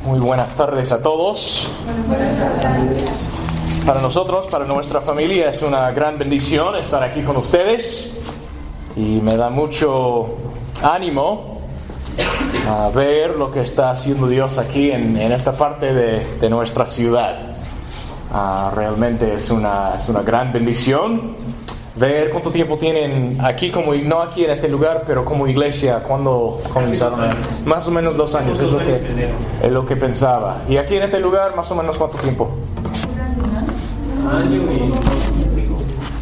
Muy buenas tardes a todos. Para nosotros, para nuestra familia, es una gran bendición estar aquí con ustedes y me da mucho ánimo a ver lo que está haciendo Dios aquí en esta parte de nuestra ciudad. Realmente es una gran bendición ver cuánto tiempo tienen aquí, no aquí en este lugar, pero como iglesia. ¿Cuándo comenzaron? Más o menos 2 años, es lo que pensaba. Y aquí en este lugar, más o menos ¿cuánto tiempo? Año y 5.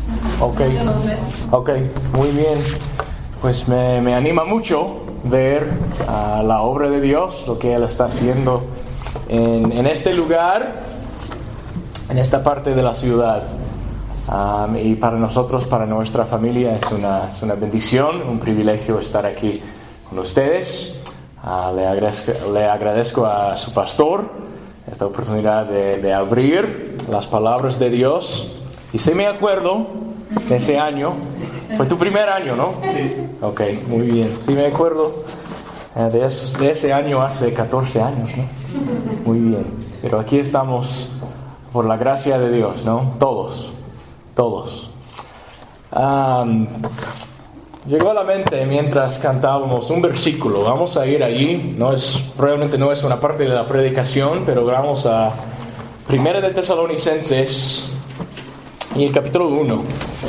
Ok, muy bien. Pues me anima mucho ver la obra de Dios, lo que Él está haciendo en este lugar, en esta parte de la ciudad. Y para nosotros, para nuestra familia, es una bendición, un privilegio estar aquí con ustedes. Le agradezco a su pastor esta oportunidad de abrir las palabras de Dios. Y sí me acuerdo de ese año. Fue tu primer año, ¿no? Sí. Ok, muy bien. Sí me acuerdo de ese año hace 14 años, ¿no? Muy bien. Pero aquí estamos por la gracia de Dios, ¿no? Todos. Llegó a la mente mientras cantábamos un versículo. Vamos a ir allí. Realmente no es una parte de la predicación, pero vamos a 1 de Tesalonicenses y el capítulo 1.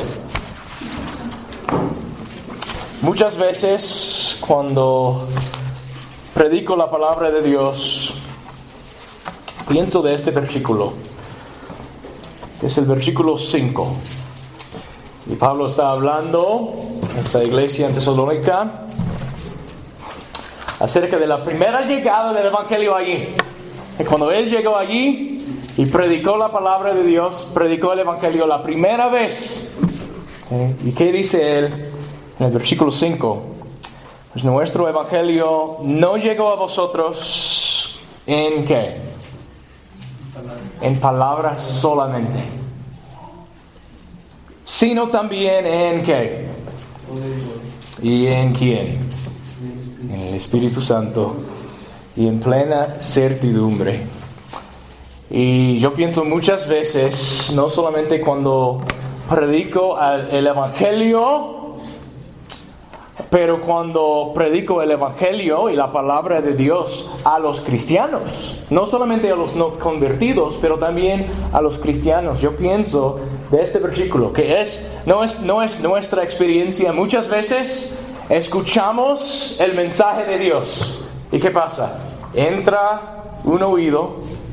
Muchas veces cuando predico la palabra de Dios, pienso de este versículo. Es el versículo 5. Y Pablo está hablando en esta iglesia en Tesalónica acerca de la primera llegada del evangelio allí. Y cuando él llegó allí y predicó la palabra de Dios, predicó el evangelio la primera vez. ¿Y qué dice él en el versículo 5? Pues nuestro evangelio no llegó a vosotros ¿en qué? En palabras solamente, sino también en ¿qué? ¿Y en quién? En el Espíritu Santo y en plena certidumbre. Y yo pienso muchas veces, no solamente cuando predico el evangelio, pero cuando predico el evangelio y la palabra de Dios a los cristianos, no solamente a los no convertidos, pero también a los cristianos. Yo pienso de este versículo que no es nuestra experiencia. Muchas veces escuchamos el mensaje de Dios. ¿Y qué pasa? Entra un oído,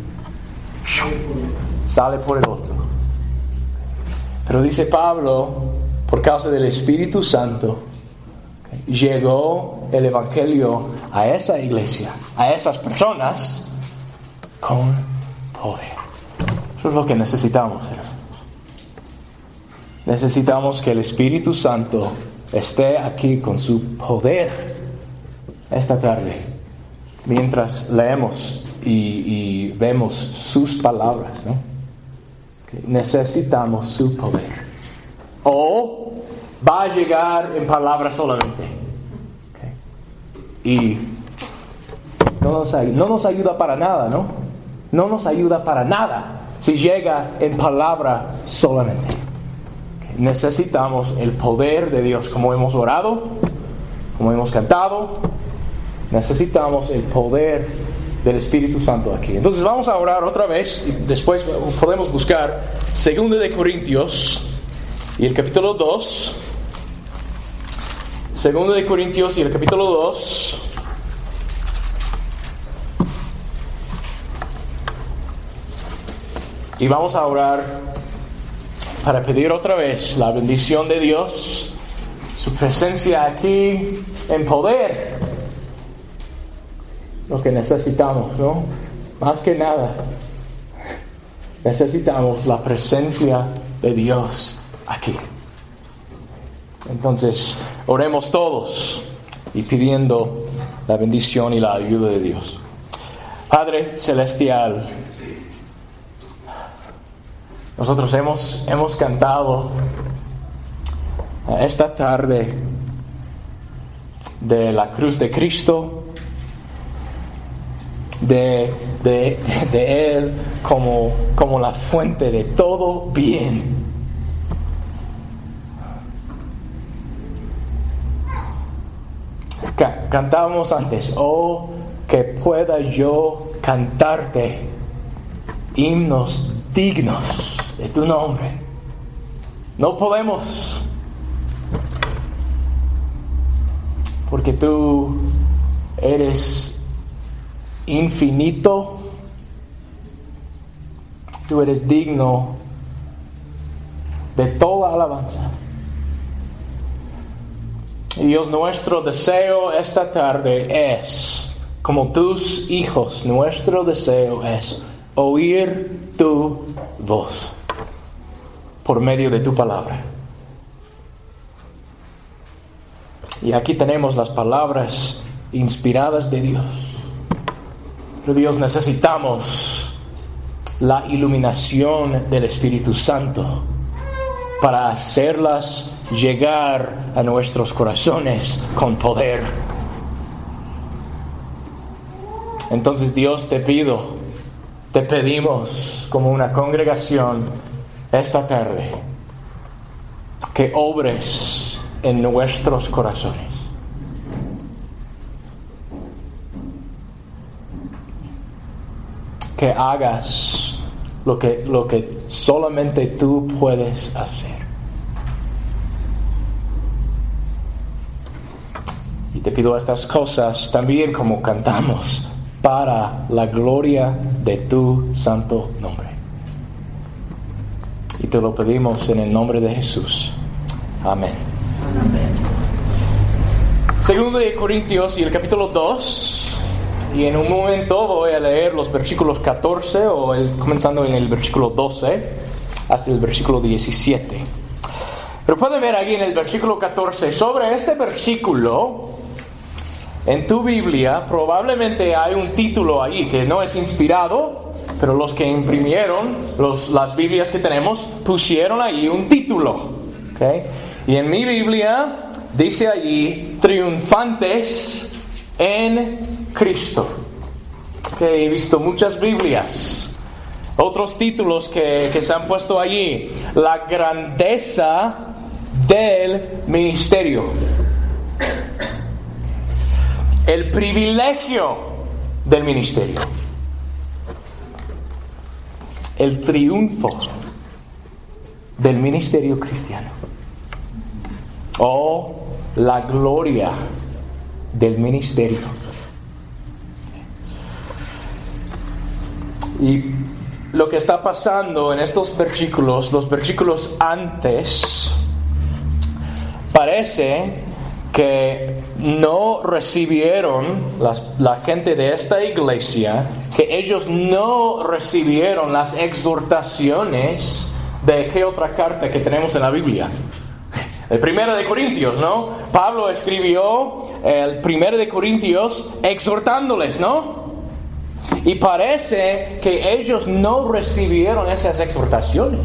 sale por el otro. Pero dice Pablo, por causa del Espíritu Santo, llegó el evangelio a esa iglesia, a esas personas, con poder. Eso es lo que necesitamos, hermanos. Necesitamos que el Espíritu Santo esté aquí con su poder esta tarde, mientras leemos y vemos sus palabras, ¿no? Necesitamos su poder. O va a llegar en palabras solamente. Y no nos ayuda para nada, ¿no? No nos ayuda para nada si llega en palabra solamente. Necesitamos el poder de Dios, como hemos orado, como hemos cantado. Necesitamos el poder del Espíritu Santo aquí. Entonces vamos a orar otra vez y después podemos buscar 2 de Corintios y el capítulo 2. 2 de Corintios y el capítulo 2. Y vamos a orar para pedir otra vez la bendición de Dios, su presencia aquí en poder. Lo que necesitamos, ¿no? Más que nada, necesitamos la presencia de Dios aquí. Entonces, oremos todos y pidiendo la bendición y la ayuda de Dios. Padre Celestial, nosotros hemos cantado esta tarde de la cruz de Cristo, de Él como la fuente de todo bien. Cantábamos antes, oh, que pueda yo cantarte himnos dignos de tu nombre. No podemos, porque tú eres infinito, tú eres digno de toda alabanza. Y Dios, nuestro deseo esta tarde es, como tus hijos, nuestro deseo es oír tu voz por medio de tu palabra. Y aquí tenemos las palabras inspiradas de Dios. Pero Dios, necesitamos la iluminación del Espíritu Santo para hacerlas llegar a nuestros corazones con poder. Entonces, Dios, te pedimos como una congregación esta tarde que obres en nuestros corazones. Que hagas lo que solamente tú puedes hacer. Y te pido estas cosas también como cantamos, para la gloria de tu santo nombre. Y te lo pedimos en el nombre de Jesús. Amén. Amén. Segundo de Corintios y el capítulo 2. Y en un momento voy a leer los versículos 14 comenzando en el versículo 12 hasta el versículo 17. Pero pueden ver aquí en el versículo 14, sobre este versículo, en tu Biblia probablemente hay un título ahí que no es inspirado, pero los que imprimieron las Biblias que tenemos pusieron ahí un título. ¿Okay? Y en mi Biblia dice allí, triunfantes en Cristo. Okay, he visto muchas Biblias, otros títulos que se han puesto allí, la grandeza del ministerio, el privilegio del ministerio, el triunfo del ministerio cristiano, o la gloria del ministerio. Y lo que está pasando en estos versículos, los versículos antes, parece que no recibieron la gente de esta iglesia, que ellos no recibieron las exhortaciones de qué otra carta que tenemos en la Biblia. El 1 de Corintios, ¿no? Pablo escribió el 1 de Corintios exhortándoles, ¿no? Y parece que ellos no recibieron esas exhortaciones.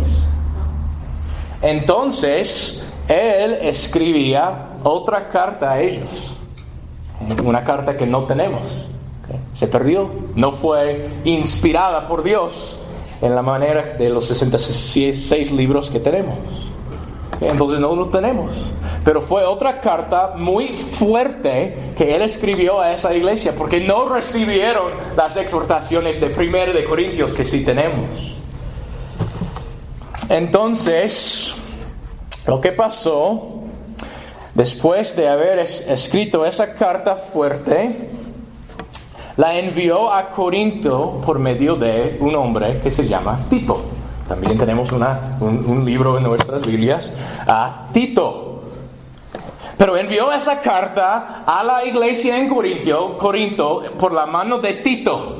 Entonces, él escribía otra carta a ellos. Una carta que no tenemos. Se perdió. No fue inspirada por Dios en la manera de los 66 libros que tenemos. Entonces no lo tenemos. Pero fue otra carta muy fuerte que él escribió a esa iglesia, porque no recibieron las exhortaciones de 1 de Corintios que sí tenemos. Entonces, lo que pasó después de haber escrito esa carta fuerte, la envió a Corinto por medio de un hombre que se llama Tito. También tenemos un libro en nuestras Biblias, a Tito. Pero envió esa carta a la iglesia en Corinto por la mano de Tito.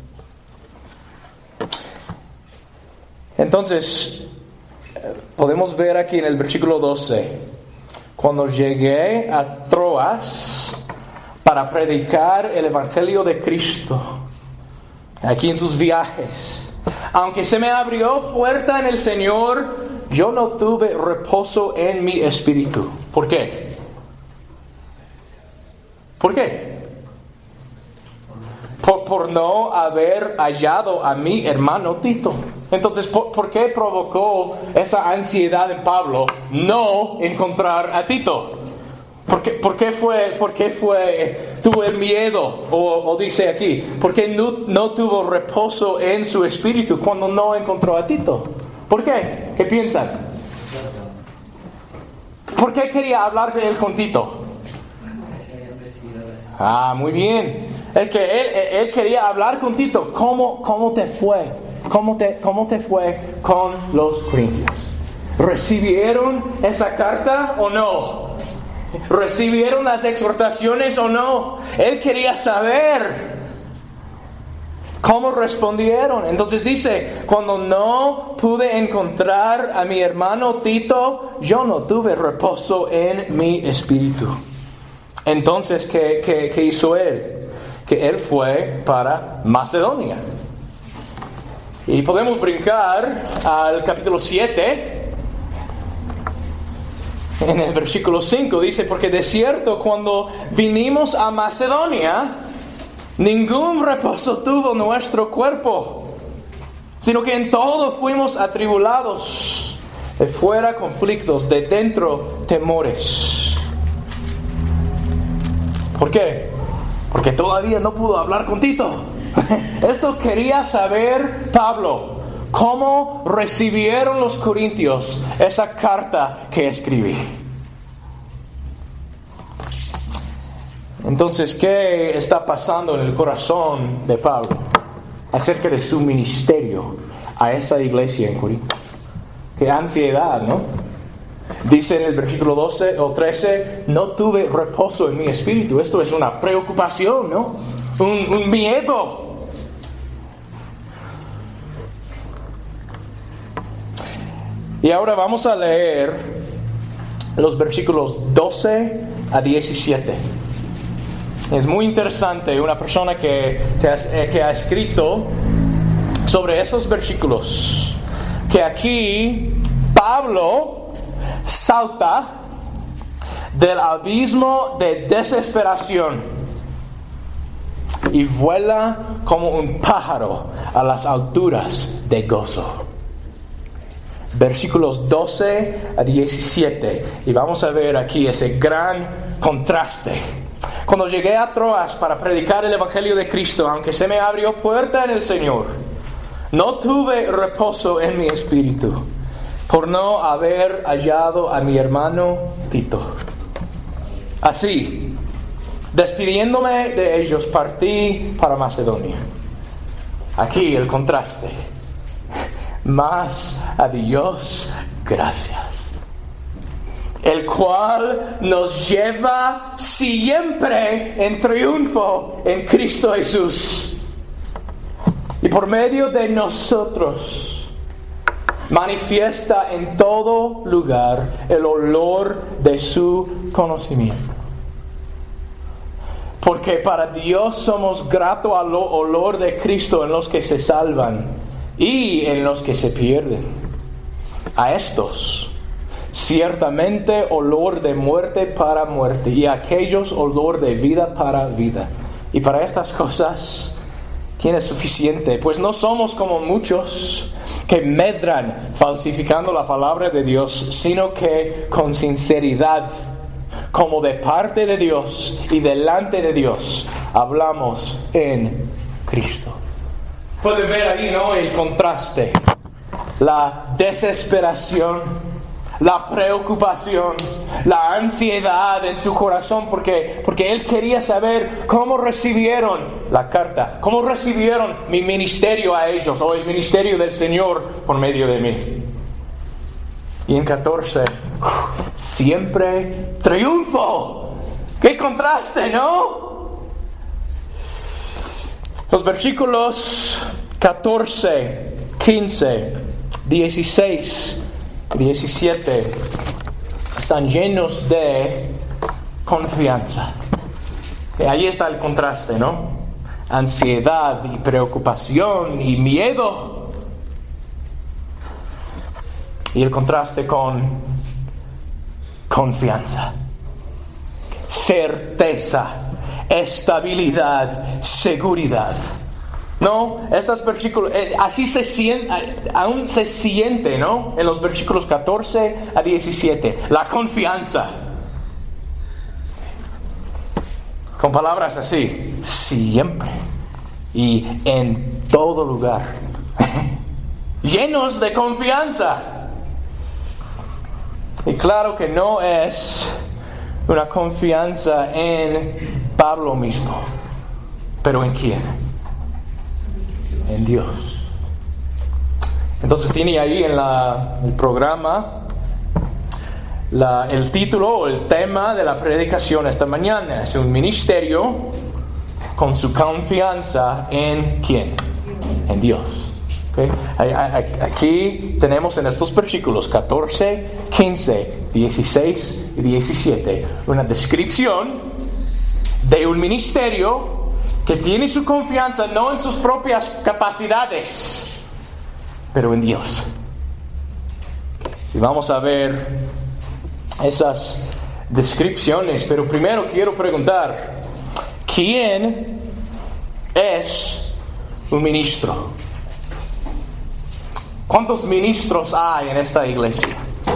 Entonces, podemos ver aquí en el versículo 12, cuando llegué a Troas para predicar el evangelio de Cristo, aquí en sus viajes, aunque se me abrió puerta en el Señor, yo no tuve reposo en mi espíritu. ¿Por qué? ¿Por qué? por no haber hallado a mi hermano Tito. Entonces, ¿por qué provocó esa ansiedad en Pablo no encontrar a Tito? ¿Por qué tuvo el miedo? O dice aquí, ¿por qué no tuvo reposo en su espíritu cuando no encontró a Tito? ¿Por qué? ¿Qué piensan? ¿Por qué quería hablar de él con Tito? Muy bien. Él quería hablar con Tito. ¿Cómo te fue? ¿Cómo te fue con los corintios? ¿Recibieron esa carta o no? ¿Recibieron las exhortaciones o no? Él quería saber cómo respondieron. Entonces dice, cuando no pude encontrar a mi hermano Tito, yo no tuve reposo en mi espíritu. Entonces, ¿qué hizo él? Que él fue para Macedonia. Y podemos brincar al capítulo 7. En el versículo 5 dice, porque de cierto cuando vinimos a Macedonia, ningún reposo tuvo nuestro cuerpo, sino que en todo fuimos atribulados, de fuera conflictos, de dentro temores. ¿Por qué? Porque todavía no pudo hablar con Tito. Esto quería saber Pablo. ¿Cómo recibieron los corintios esa carta que escribí? Entonces, ¿qué está pasando en el corazón de Pablo acerca de su ministerio a esa iglesia en Corinto? Qué ansiedad, ¿no? Dice en el versículo 12 o 13, no tuve reposo en mi espíritu. Esto es una preocupación, ¿no? Un miedo. Y ahora vamos a leer los versículos 12 a 17. Es muy interesante, una persona que ha escrito sobre esos versículos, que aquí Pablo salta del abismo de desesperación y vuela como un pájaro a las alturas de gozo. Versículos 12 a 17. Y vamos a ver aquí ese gran contraste. Cuando llegué a Troas para predicar el Evangelio de Cristo, aunque se me abrió puerta en el Señor, no tuve reposo en mi espíritu, por no haber hallado a mi hermano Tito. Así, despidiéndome de ellos, partí para Macedonia. Aquí el contraste. Mas a Dios gracias, el cual nos lleva siempre en triunfo en Cristo Jesús, y por medio de nosotros manifiesta en todo lugar el olor de su conocimiento. Porque para Dios somos gratos al olor de Cristo en los que se salvan y en los que se pierden. A estos ciertamente olor de muerte para muerte, y a aquellos olor de vida para vida. Y para estas cosas, ¿quién es suficiente? Pues no somos como muchos que medran falsificando la palabra de Dios, sino que con sinceridad, como de parte de Dios y delante de Dios, hablamos en Cristo. Pueden ver ahí, ¿no?, el contraste, la desesperación, la preocupación, la ansiedad en su corazón, porque él quería saber cómo recibieron la carta, cómo recibieron mi ministerio a ellos, o el ministerio del Señor por medio de mí. Y en 14, siempre triunfo. ¡Qué contraste!, ¿no? Los versículos 14, 15, 16 y 17 están llenos de confianza. Y ahí está el contraste, ¿no? Ansiedad y preocupación y miedo. Y el contraste con confianza, certeza, estabilidad, seguridad. No, estos versículos, así se siente, aún se siente, ¿no? En los versículos 14 a 17, la confianza. Con palabras así, siempre y en todo lugar. Llenos de confianza. Y claro que no es una confianza en Pablo mismo, pero ¿en quién? En Dios. Entonces tiene ahí en el programa el título o el tema de la predicación esta mañana. Es un ministerio con su confianza en ¿quién? En Dios. ¿Okay? Aquí tenemos en estos versículos 14, 15, 16 y 17 una descripción de un ministerio que tiene su confianza no en sus propias capacidades, pero en Dios. Y vamos a ver esas descripciones, pero primero quiero preguntar, ¿quién es un ministro? ¿Cuántos ministros hay en esta iglesia?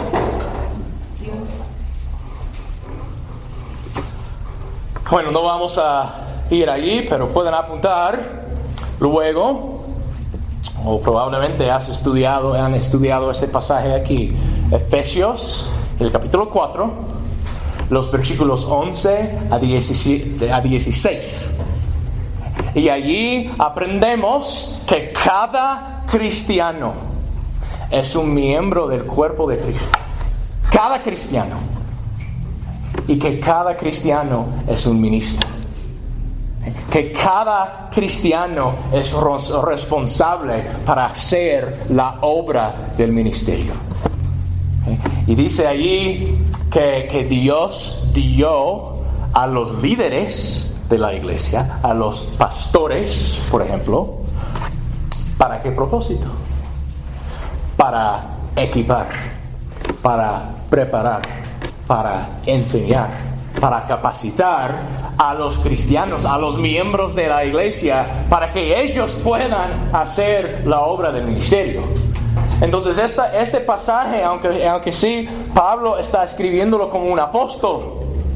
Bueno, no vamos a ir allí, pero pueden apuntar luego, o probablemente han estudiado este pasaje aquí, Efesios, el capítulo 4, los versículos 11 a 16. Y allí aprendemos que cada cristiano es un miembro del cuerpo de Cristo. Cada cristiano. Y que cada cristiano es un ministro. Que cada cristiano es responsable para hacer la obra del ministerio. Y dice allí que Dios dio a los líderes de la iglesia, a los pastores, por ejemplo, ¿para qué propósito? Para equipar, para preparar, para enseñar, para capacitar a los cristianos, a los miembros de la iglesia, para que ellos puedan hacer la obra del ministerio. Entonces este pasaje, aunque sí Pablo está escribiéndolo como un apóstol,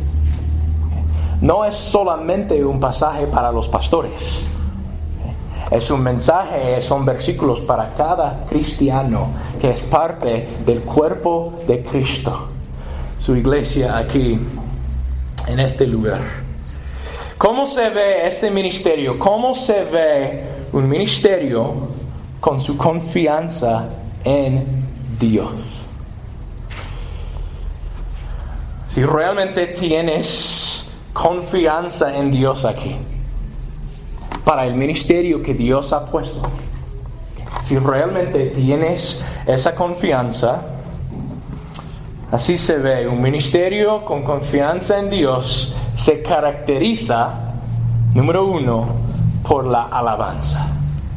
no es solamente un pasaje para los pastores. Es un mensaje, son versículos para cada cristiano que es parte del cuerpo de Cristo, su iglesia aquí en este lugar. ¿Cómo se ve este ministerio? ¿Cómo se ve un ministerio con su confianza en Dios? Si realmente tienes confianza en Dios aquí, para el ministerio que Dios ha puesto, si realmente tienes esa confianza, así se ve. Un ministerio con confianza en Dios se caracteriza, número 1, por la alabanza.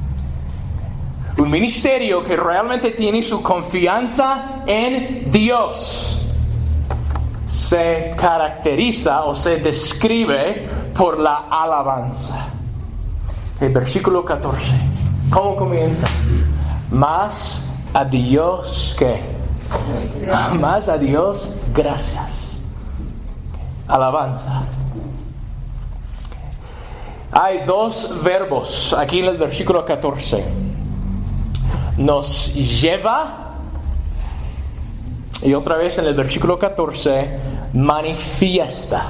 Un ministerio que realmente tiene su confianza en Dios se caracteriza o se describe por la alabanza. El versículo 14, ¿cómo comienza? Más a Dios que más a Dios gracias. Alabanza. Hay dos verbos aquí en el versículo 14. Nos lleva, y otra vez en el versículo 14, manifiesta.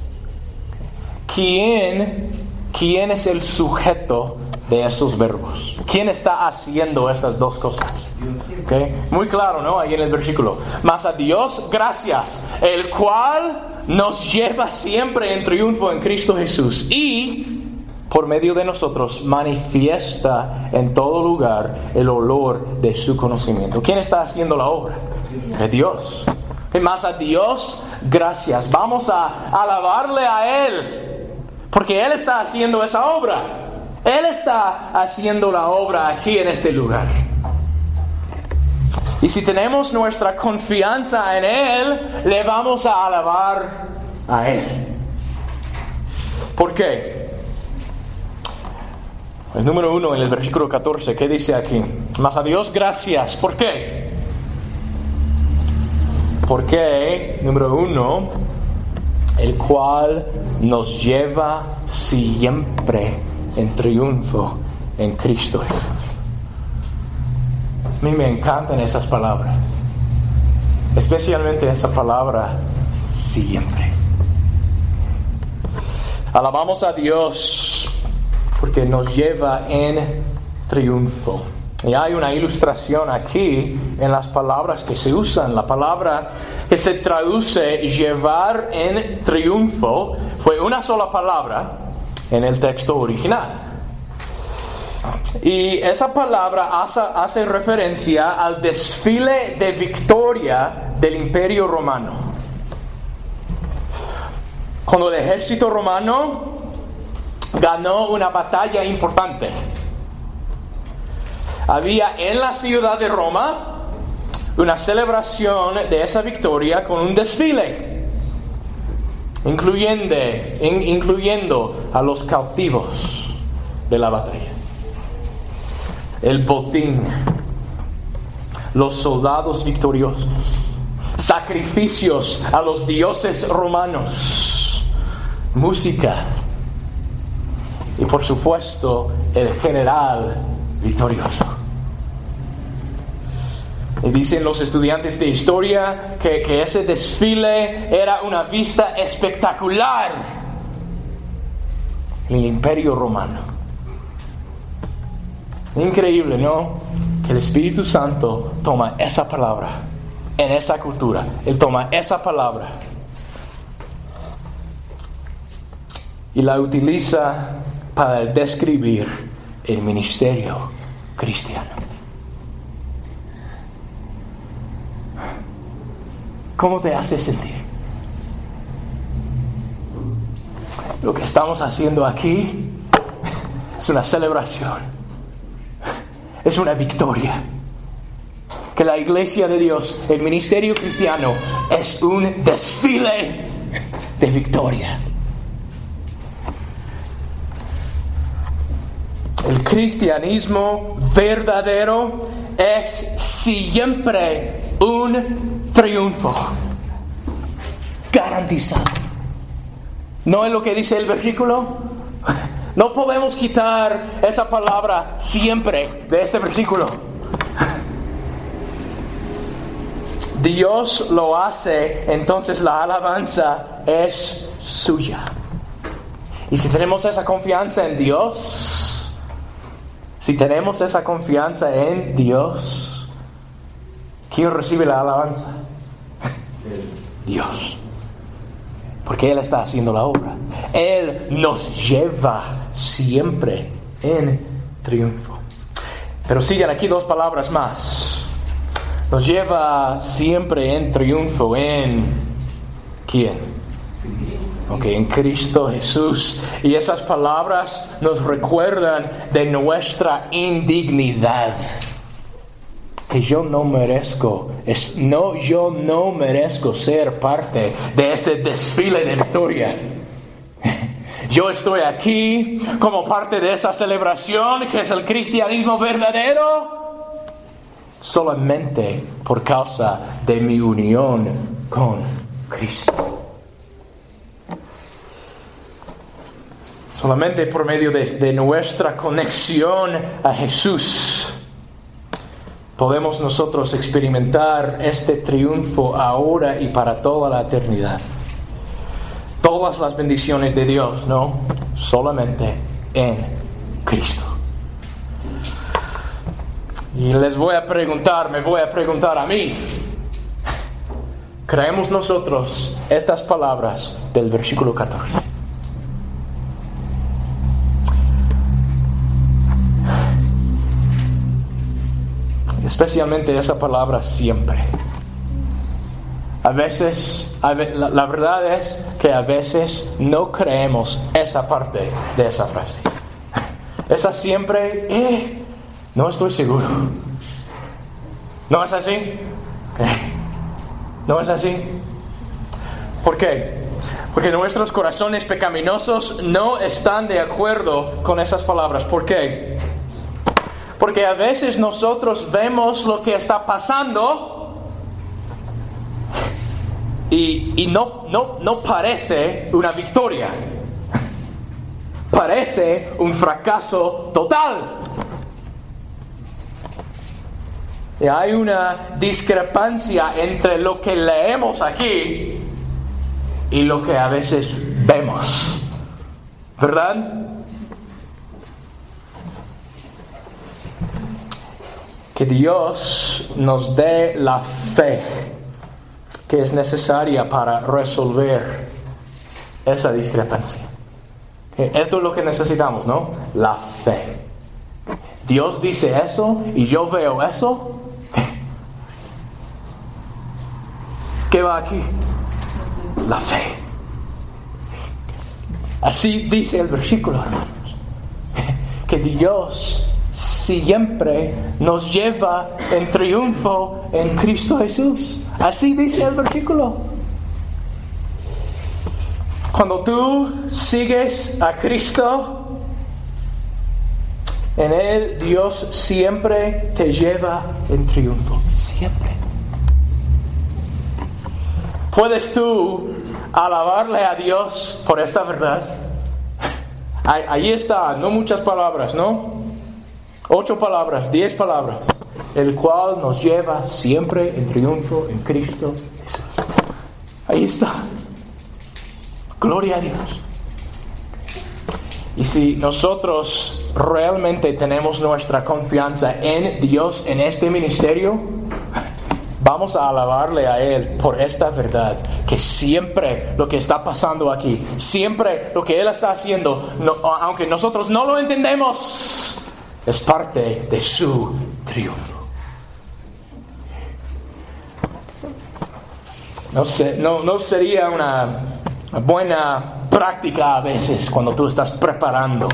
¿Quién es el sujeto de esos verbos? ¿Quién está haciendo estas dos cosas? ¿Okay? Muy claro, ¿no? Ahí en el versículo. Mas a Dios gracias, el cual nos lleva siempre en triunfo en Cristo Jesús y por medio de nosotros manifiesta en todo lugar el olor de su conocimiento. ¿Quién está haciendo la obra? Es Dios. Más a Dios gracias. Vamos a alabarle a Él, porque Él está haciendo esa obra. Él está haciendo la obra aquí en este lugar. Y si tenemos nuestra confianza en Él, le vamos a alabar a Él. ¿Por qué? El número 1 en el versículo 14, ¿qué dice aquí? Mas a Dios gracias. ¿Por qué? Porque, número 1, el cual nos lleva siempre en triunfo en Cristo Jesús. A mí me encantan esas palabras, especialmente esa palabra siempre. Alabamos a Dios porque nos lleva en triunfo. Y hay una ilustración aquí en las palabras que se usan. La palabra que se traduce llevar en triunfo fue una sola palabra en el texto original. Y esa palabra hace referencia al desfile de victoria del Imperio Romano. Cuando el ejército romano ganó una batalla importante, había en la ciudad de Roma una celebración de esa victoria con un desfile, incluyendo a los cautivos de la batalla, el botín, los soldados victoriosos, sacrificios a los dioses romanos, música y por supuesto el general victorioso. Y dicen los estudiantes de historia que ese desfile era una vista espectacular en el Imperio Romano. Increíble, ¿no? Que el Espíritu Santo toma esa palabra en esa cultura. Él toma esa palabra y la utiliza para describir el ministerio cristiano. ¿Cómo te hace sentir? Lo que estamos haciendo aquí es una celebración, es una victoria. Que la iglesia de Dios, el ministerio cristiano, es un desfile de victoria. El cristianismo verdadero es siempre un triunfo garantizado. ¿No es lo que dice el versículo? No podemos quitar esa palabra siempre de este versículo. Dios lo hace, entonces la alabanza es suya. Y si tenemos esa confianza en Dios, ¿quién recibe la alabanza? Dios. Porque Él está haciendo la obra. Él nos lleva siempre en triunfo. Pero siguen aquí dos palabras más. Nos lleva siempre en triunfo. ¿En quién? En Cristo Jesús. Y esas palabras nos recuerdan de nuestra indignidad. Que yo no merezco ser parte de ese desfile de victoria. Yo estoy aquí como parte de esa celebración que es el cristianismo verdadero solamente por causa de mi unión con Cristo. Solamente por medio de nuestra conexión a Jesús podemos nosotros experimentar este triunfo ahora y para toda la eternidad. Todas las bendiciones de Dios, ¿no? Solamente en Cristo. Y me voy a preguntar a mí. ¿Creemos nosotros estas palabras del versículo 14? Especialmente esa palabra siempre. A veces, la verdad es que a veces no creemos esa parte de esa frase. Esa siempre, no estoy seguro. ¿No es así? ¿No es así? ¿Por qué? Porque nuestros corazones pecaminosos no están de acuerdo con esas palabras. ¿Por qué? Porque a veces nosotros vemos lo que está pasando y no parece una victoria. Parece un fracaso total. Y hay una discrepancia entre lo que leemos aquí y lo que a veces vemos. ¿Verdad? Que Dios nos dé la fe que es necesaria para resolver esa discrepancia. Esto es lo que necesitamos, ¿no? La fe. Dios dice eso y yo veo eso. ¿Qué va aquí? La fe. Así dice el versículo, hermanos. Que Dios siempre nos lleva en triunfo en Cristo Jesús. Así dice el versículo. Cuando tú sigues a Cristo, en Él Dios siempre te lleva en triunfo. Siempre. ¿Puedes tú alabarle a Dios por esta verdad? Ahí está, no muchas palabras, ¿no? 8 palabras, 10 palabras. El cual nos lleva siempre en triunfo en Cristo Jesús. Ahí está. Gloria a Dios. Y si nosotros realmente tenemos nuestra confianza en Dios en este ministerio, vamos a alabarle a Él por esta verdad, que siempre lo que está pasando aquí, siempre lo que Él está haciendo, aunque nosotros no lo entendemos, es parte de su triunfo. No sería una buena práctica a veces cuando tú estás preparando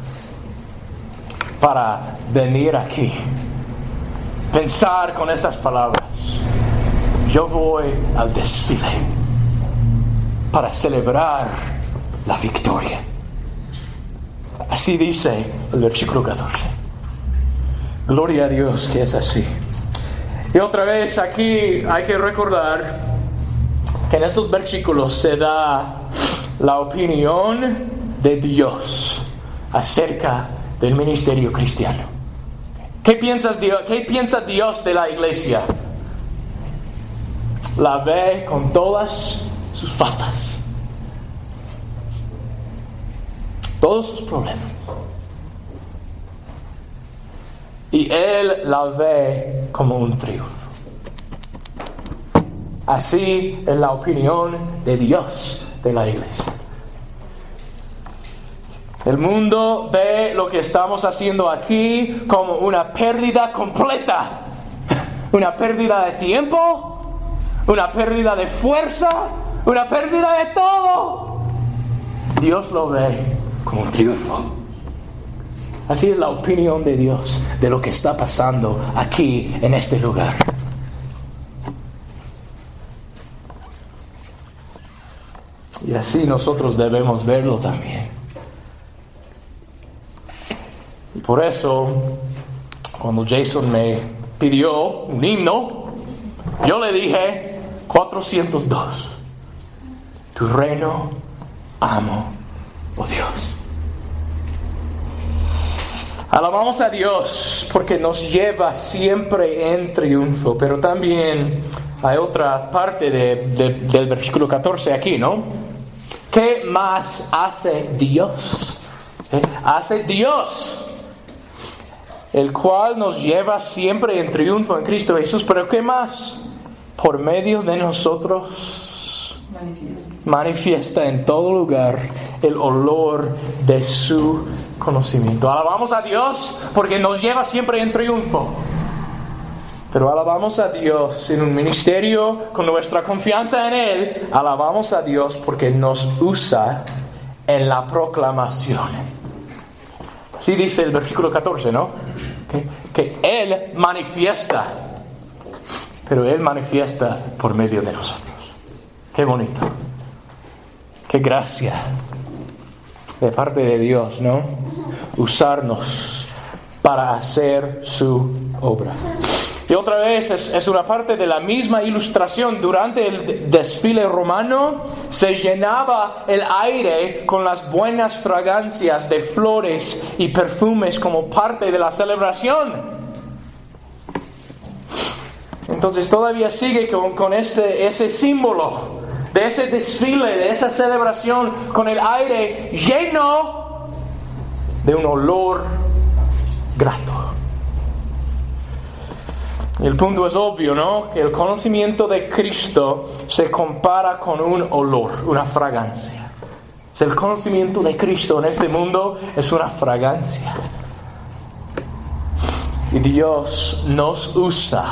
para venir aquí, pensar con estas palabras: yo voy al desfile para celebrar la victoria. Así dice el versículo 14. Gloria a Dios que es así. Y otra vez aquí hay que recordar que en estos versículos se da la opinión de Dios acerca del ministerio cristiano. ¿Qué piensa Dios de la iglesia? La ve con todas sus faltas, todos sus problemas, y Él la ve como un triunfo. Así es la opinión de Dios de la iglesia. El mundo ve lo que estamos haciendo aquí como una pérdida completa, una pérdida de tiempo, una pérdida de fuerza, una pérdida de todo. Dios lo ve como un triunfo. Así es la opinión de Dios de lo que está pasando aquí en este lugar. Y así nosotros debemos verlo también. Y por eso, cuando Jason me pidió un himno, yo le dije 402. Tu reino amo, oh Dios. Alabamos a Dios porque nos lleva siempre en triunfo, pero también hay otra parte del versículo 14 aquí, ¿no? ¿Qué más hace Dios? Hace Dios, el cual nos lleva siempre en triunfo en Cristo Jesús. Pero ¿qué más? Por medio de nosotros manifiesta en todo lugar el olor de su conocimiento. Alabamos a Dios porque nos lleva siempre en triunfo. Pero alabamos a Dios en un ministerio con nuestra confianza en Él. Alabamos a Dios porque nos usa en la proclamación. Así dice el versículo 14, ¿no? Que Él manifiesta. Pero Él manifiesta por medio de nosotros. Qué bonito. Qué gracia de parte de Dios, ¿no? Usarnos para hacer su obra. Y otra vez es una parte de la misma ilustración. Durante el desfile romano se llenaba el aire con las buenas fragancias de flores y perfumes como parte de la celebración. Entonces todavía sigue con ese símbolo de ese desfile, de esa celebración, con el aire lleno de un olor grato. Y el punto es obvio, ¿no? Que el conocimiento de Cristo se compara con un olor, una fragancia. El conocimiento de Cristo en este mundo es una fragancia. Y Dios nos usa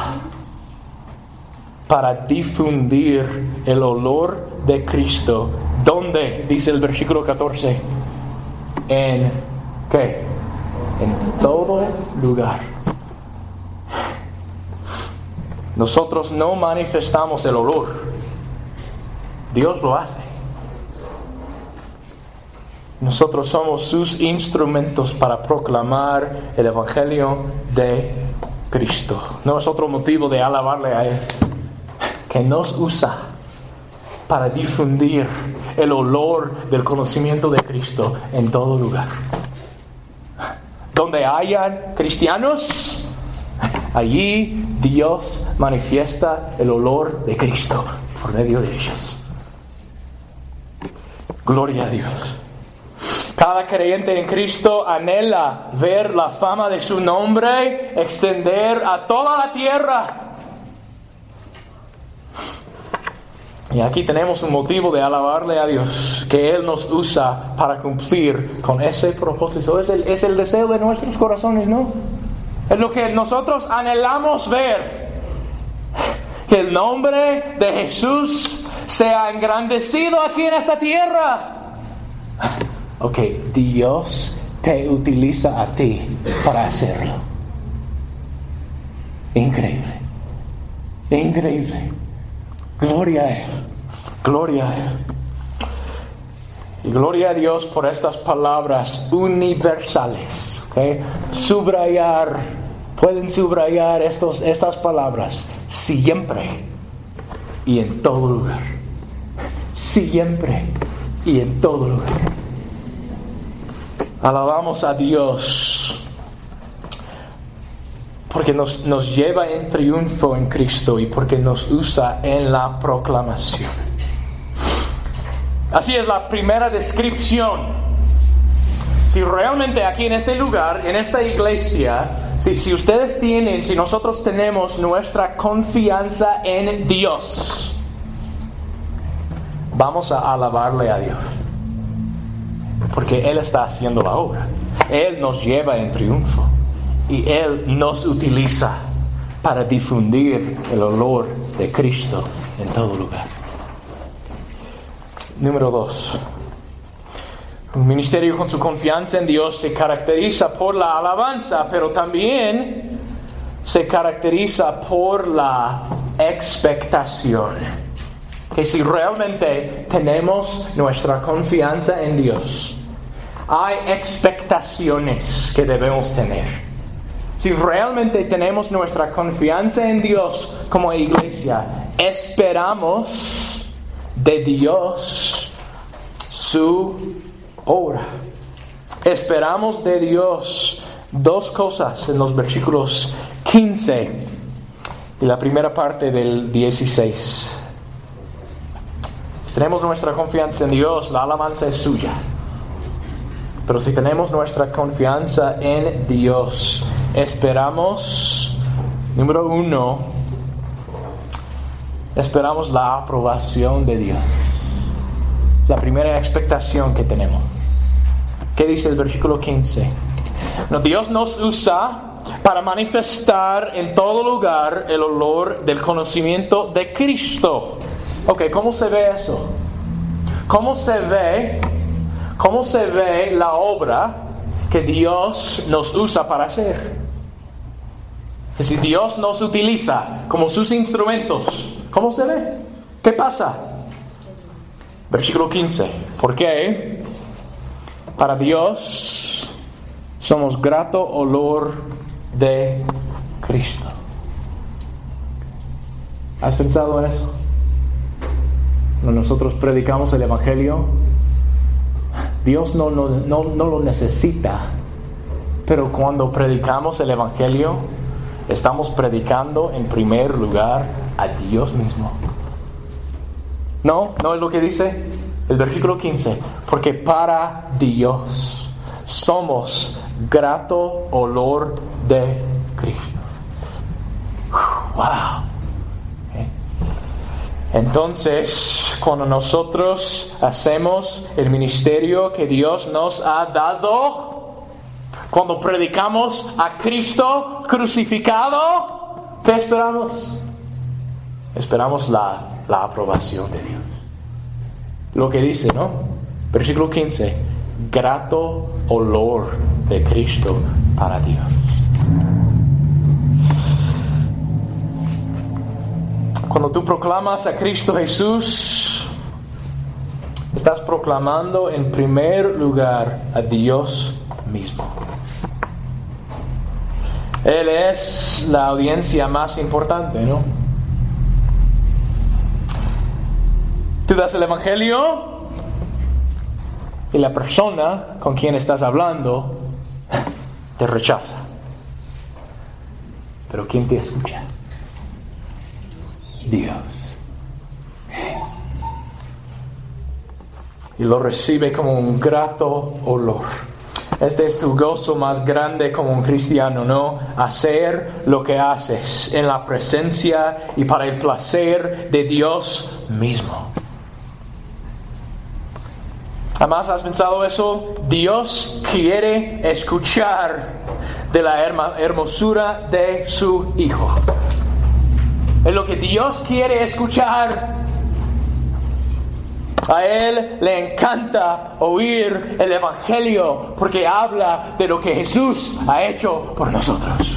para difundir el olor de Cristo. ¿Dónde? Dice el versículo 14. ¿En qué? En todo lugar. Nosotros no manifestamos el olor. Dios lo hace. Nosotros somos sus instrumentos para proclamar el Evangelio de Cristo. No es otro motivo de alabarle a Él, que nos usa para difundir el olor del conocimiento de Cristo en todo lugar. Donde hayan cristianos, allí Dios manifiesta el olor de Cristo por medio de ellos. Gloria a Dios. Cada creyente en Cristo anhela ver la fama de su nombre extender a toda la tierra. Y aquí tenemos un motivo de alabarle a Dios, que Él nos usa para cumplir con ese propósito. Es el deseo de nuestros corazones, ¿no? Es lo que nosotros anhelamos ver. Que el nombre de Jesús sea engrandecido aquí en esta tierra. Ok, Dios te utiliza a ti para hacerlo. Increíble. Increíble. Gloria a Él. Gloria a Él. Y gloria a Dios por estas palabras universales. ¿Okay? Pueden subrayar estas palabras. Siempre y en todo lugar. Siempre y en todo lugar. Alabamos a Dios porque nos lleva en triunfo en Cristo y porque nos usa en la proclamación. Así es la primera descripción. Si realmente aquí en este lugar, en esta iglesia, si ustedes tienen, si nosotros tenemos nuestra confianza en Dios, vamos a alabarle a Dios. Porque Él está haciendo la obra. Él nos lleva en triunfo. Y Él nos utiliza para difundir el olor de Cristo en todo lugar. Número 2. Un ministerio con su confianza en Dios se caracteriza por la alabanza, pero también se caracteriza por la expectación. Que si realmente tenemos nuestra confianza en Dios, hay expectaciones que debemos tener. Si realmente tenemos nuestra confianza en Dios como iglesia, esperamos de Dios su obra. Esperamos de Dios dos cosas en los versículos 15 y la primera parte del 16. Si tenemos nuestra confianza en Dios, la alabanza es suya. Pero si tenemos nuestra confianza en Dios, esperamos, número 1, esperamos la aprobación de Dios. Es la primera expectación que tenemos. ¿Qué dice el versículo 15? No, Dios nos usa para manifestar en todo lugar el olor del conocimiento de Cristo. Ok, ¿cómo se ve eso? ¿Cómo se ve la obra que Dios nos usa para hacer? Que si Dios nos utiliza como sus instrumentos, ¿cómo se ve? ¿Qué pasa? Versículo 15. ¿Por qué? Para Dios somos grato olor de Cristo. ¿Has pensado en eso? Cuando nosotros predicamos el Evangelio, Dios no lo necesita. Pero cuando predicamos el Evangelio, estamos predicando en primer lugar a Dios mismo. ¿No es lo que dice el versículo 15? Porque para Dios somos grato olor de Cristo. ¡Wow! Entonces, cuando nosotros hacemos el ministerio que Dios nos ha dado, cuando predicamos a Cristo crucificado, ¿qué esperamos? Esperamos la aprobación de Dios. Lo que dice, ¿no? Versículo 15, grato olor de Cristo para Dios. Cuando tú proclamas a Cristo Jesús, estás proclamando en primer lugar a Dios mismo. Él es la audiencia más importante, ¿no? Tú das el Evangelio y la persona con quien estás hablando te rechaza. Pero ¿quién te escucha? Dios. Y lo recibe como un grato olor. Este es tu gozo más grande como un cristiano, ¿no? Hacer lo que haces en la presencia y para el placer de Dios mismo. ¿Jamás has pensado eso? Dios quiere escuchar de la hermosura de su Hijo. Es lo que Dios quiere escuchar. A Él le encanta oír el Evangelio porque habla de lo que Jesús ha hecho por nosotros.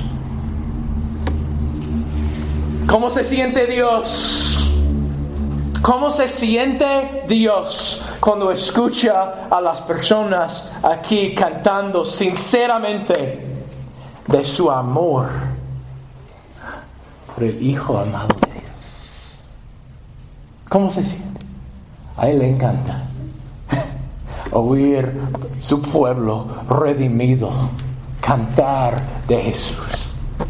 ¿Cómo se siente Dios? ¿Cómo se siente Dios cuando escucha a las personas aquí cantando sinceramente de su amor por el Hijo amado de Dios? ¿Cómo se siente? A Él le encanta oír su pueblo redimido cantar de Jesús.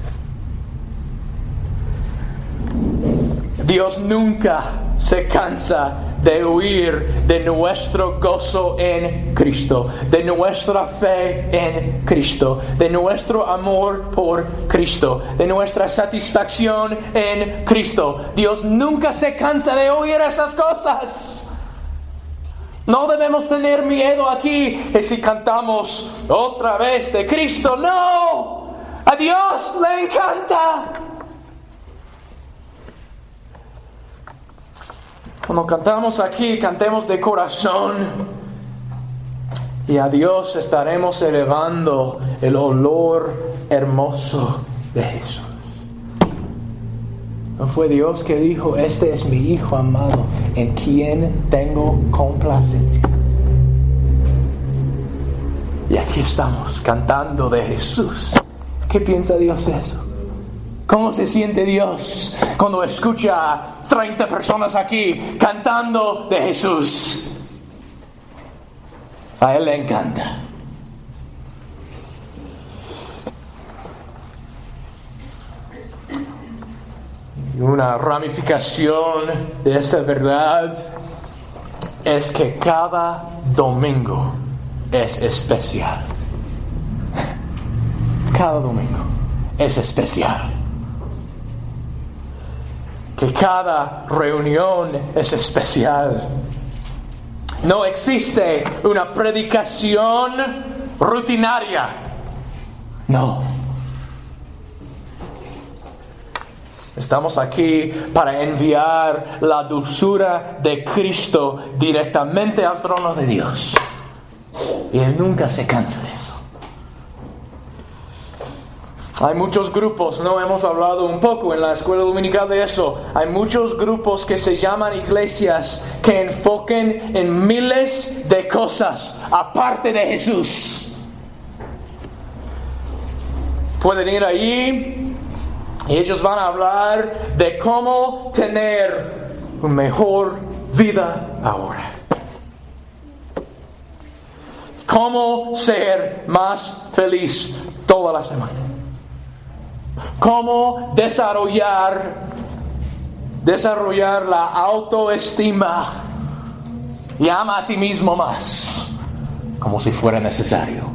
Dios nunca se cansa de oír de nuestro gozo en Cristo, de nuestra fe en Cristo, de nuestro amor por Cristo, de nuestra satisfacción en Cristo. Dios nunca se cansa de oír esas cosas. No debemos tener miedo aquí que si cantamos otra vez de Cristo. No, a Dios le encanta. Cuando cantamos aquí, cantemos de corazón. Y a Dios estaremos elevando el olor hermoso de Jesús. ¿No fue Dios que dijo: este es mi Hijo amado, en quien tengo complacencia? Y aquí estamos cantando de Jesús. ¿Qué piensa Dios de eso? ¿Cómo se siente Dios cuando escucha a 30 personas aquí cantando de Jesús? A Él le encanta. Y una ramificación de esa verdad es que cada domingo es especial. Cada domingo es especial. Que cada reunión es especial. No existe una predicación rutinaria. No. Estamos aquí para enviar la dulzura de Cristo directamente al trono de Dios. Y Él nunca se cansa de eso. Hay muchos grupos, ¿no? Hemos hablado un poco en la escuela dominical de eso. Hay muchos grupos que se llaman iglesias que enfoquen en miles de cosas aparte de Jesús. Pueden ir allí y ellos van a hablar de cómo tener una mejor vida ahora. Cómo ser más feliz toda la semana. Cómo desarrollar la autoestima y ama a ti mismo más, como si fuera necesario.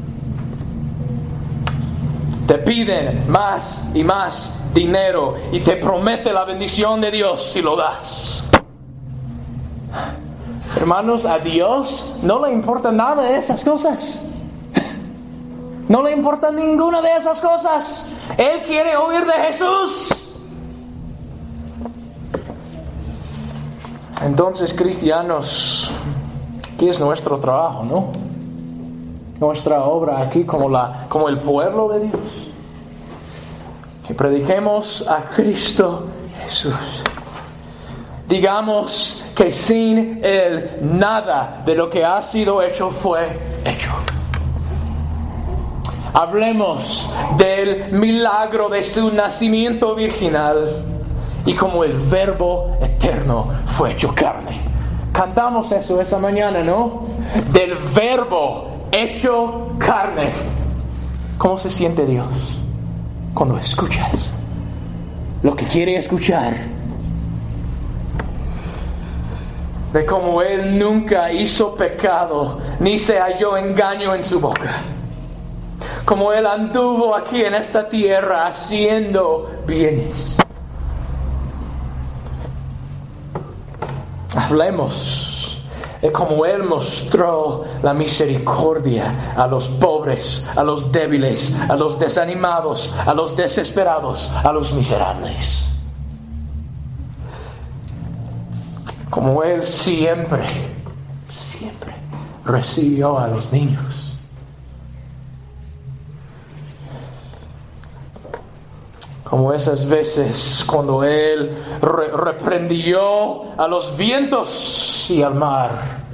Te piden más y más dinero y te promete la bendición de Dios si lo das. Hermanos, a Dios no le importa nada de esas cosas. No le importa ninguna de esas cosas. Él quiere oír de Jesús. Entonces, cristianos, ¿qué es nuestro trabajo, no? Nuestra obra aquí como el pueblo de Dios. Que prediquemos a Cristo Jesús. Digamos que sin Él nada de lo que ha sido hecho fue hecho. Hablemos del milagro de su nacimiento virginal y como el Verbo eterno fue hecho carne. Cantamos eso esa mañana, ¿no? Del Verbo hecho carne. ¿Cómo se siente Dios cuando escuchas lo que quiere escuchar? De cómo Él nunca hizo pecado, ni se halló engaño en su boca. Como Él anduvo aquí en esta tierra haciendo bienes. Hablemos de cómo Él mostró la misericordia a los pobres, a los débiles, a los desanimados, a los desesperados, a los miserables. Como Él siempre recibió a los niños. Como esas veces cuando Él reprendió a los vientos y al mar.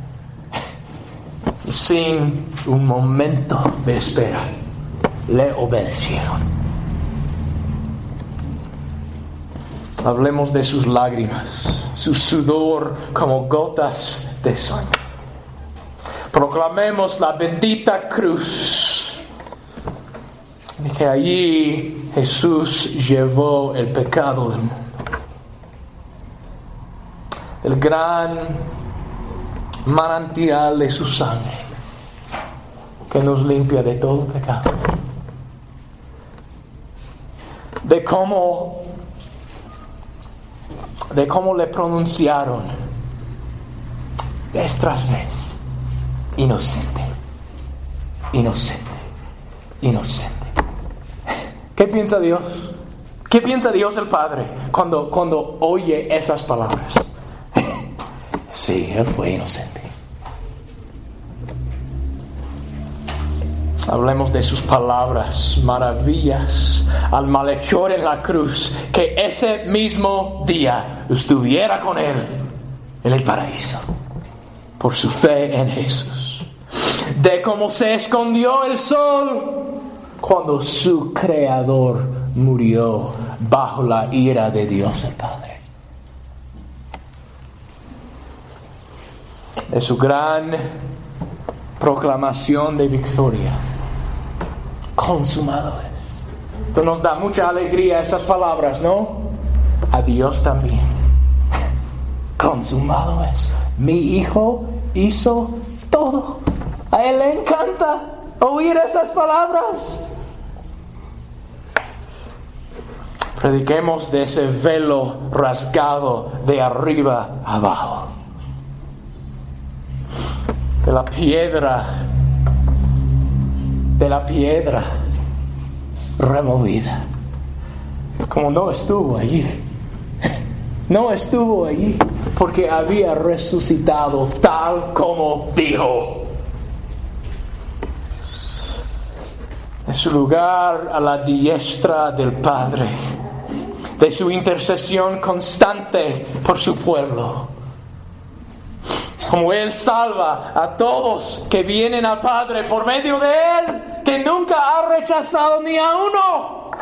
Y sin un momento de espera, le obedecieron. Hablemos de sus lágrimas, su sudor como gotas de sangre. Proclamemos la bendita cruz. Que allí Jesús llevó el pecado del mundo. El gran manantial de su sangre que nos limpia de todo pecado. De cómo le pronunciaron vez tras vez: inocente, inocente, inocente. ¿Qué piensa Dios? ¿Qué piensa Dios el Padre cuando oye esas palabras? Sí, Él fue inocente. Hablemos de sus palabras, maravillas al malhechor en la cruz, que ese mismo día estuviera con Él en el paraíso por su fe en Jesús. De cómo se escondió el sol cuando su Creador murió bajo la ira de Dios el Padre. De su gran proclamación de victoria. Consumado es. Esto nos da mucha alegría esas palabras, ¿no? A Dios también. Consumado es. Mi Hijo hizo todo. A Él le encanta oír esas palabras. Prediquemos de ese velo rasgado de arriba abajo. De la piedra removida. Como no estuvo allí. No estuvo allí porque había resucitado tal como dijo. De su lugar a la diestra del Padre, de su intercesión constante por su pueblo. Como Él salva a todos que vienen al Padre por medio de Él, que nunca ha rechazado ni a uno.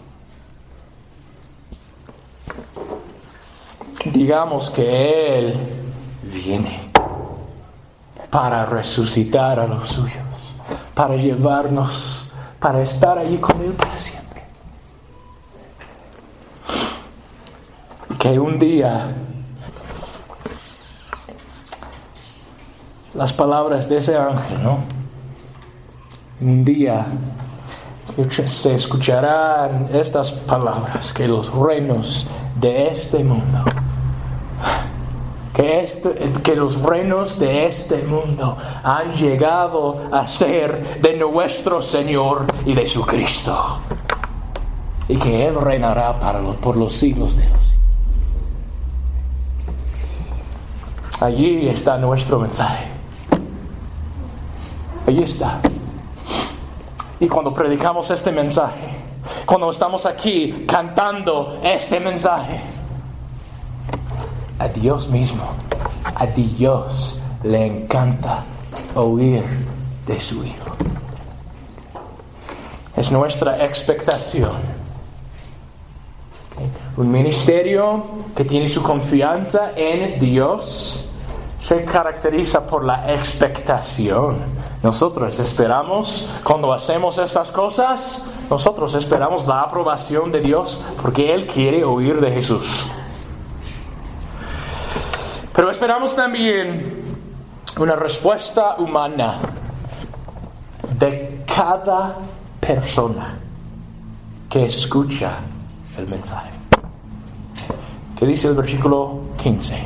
Digamos que Él viene para resucitar a los suyos, para llevarnos, para estar allí con Él para siempre. Y que un día las palabras de ese ángel, ¿no? Un día se escucharán estas palabras, que los reinos de este mundo, que los reinos de este mundo han llegado a ser de nuestro Señor y de su Cristo, y que Él reinará por los siglos de los siglos. Allí está nuestro mensaje. Allí está. Y cuando predicamos este mensaje, cuando estamos aquí cantando este mensaje, a Dios mismo, a Dios le encanta oír de su Hijo. Es nuestra expectación. Un ministerio que tiene su confianza en Dios se caracteriza por la expectación. Nosotros esperamos, cuando hacemos estas cosas, nosotros esperamos la aprobación de Dios porque Él quiere oír de Jesús. Pero esperamos también una respuesta humana de cada persona que escucha el mensaje. ¿Qué dice el versículo 15?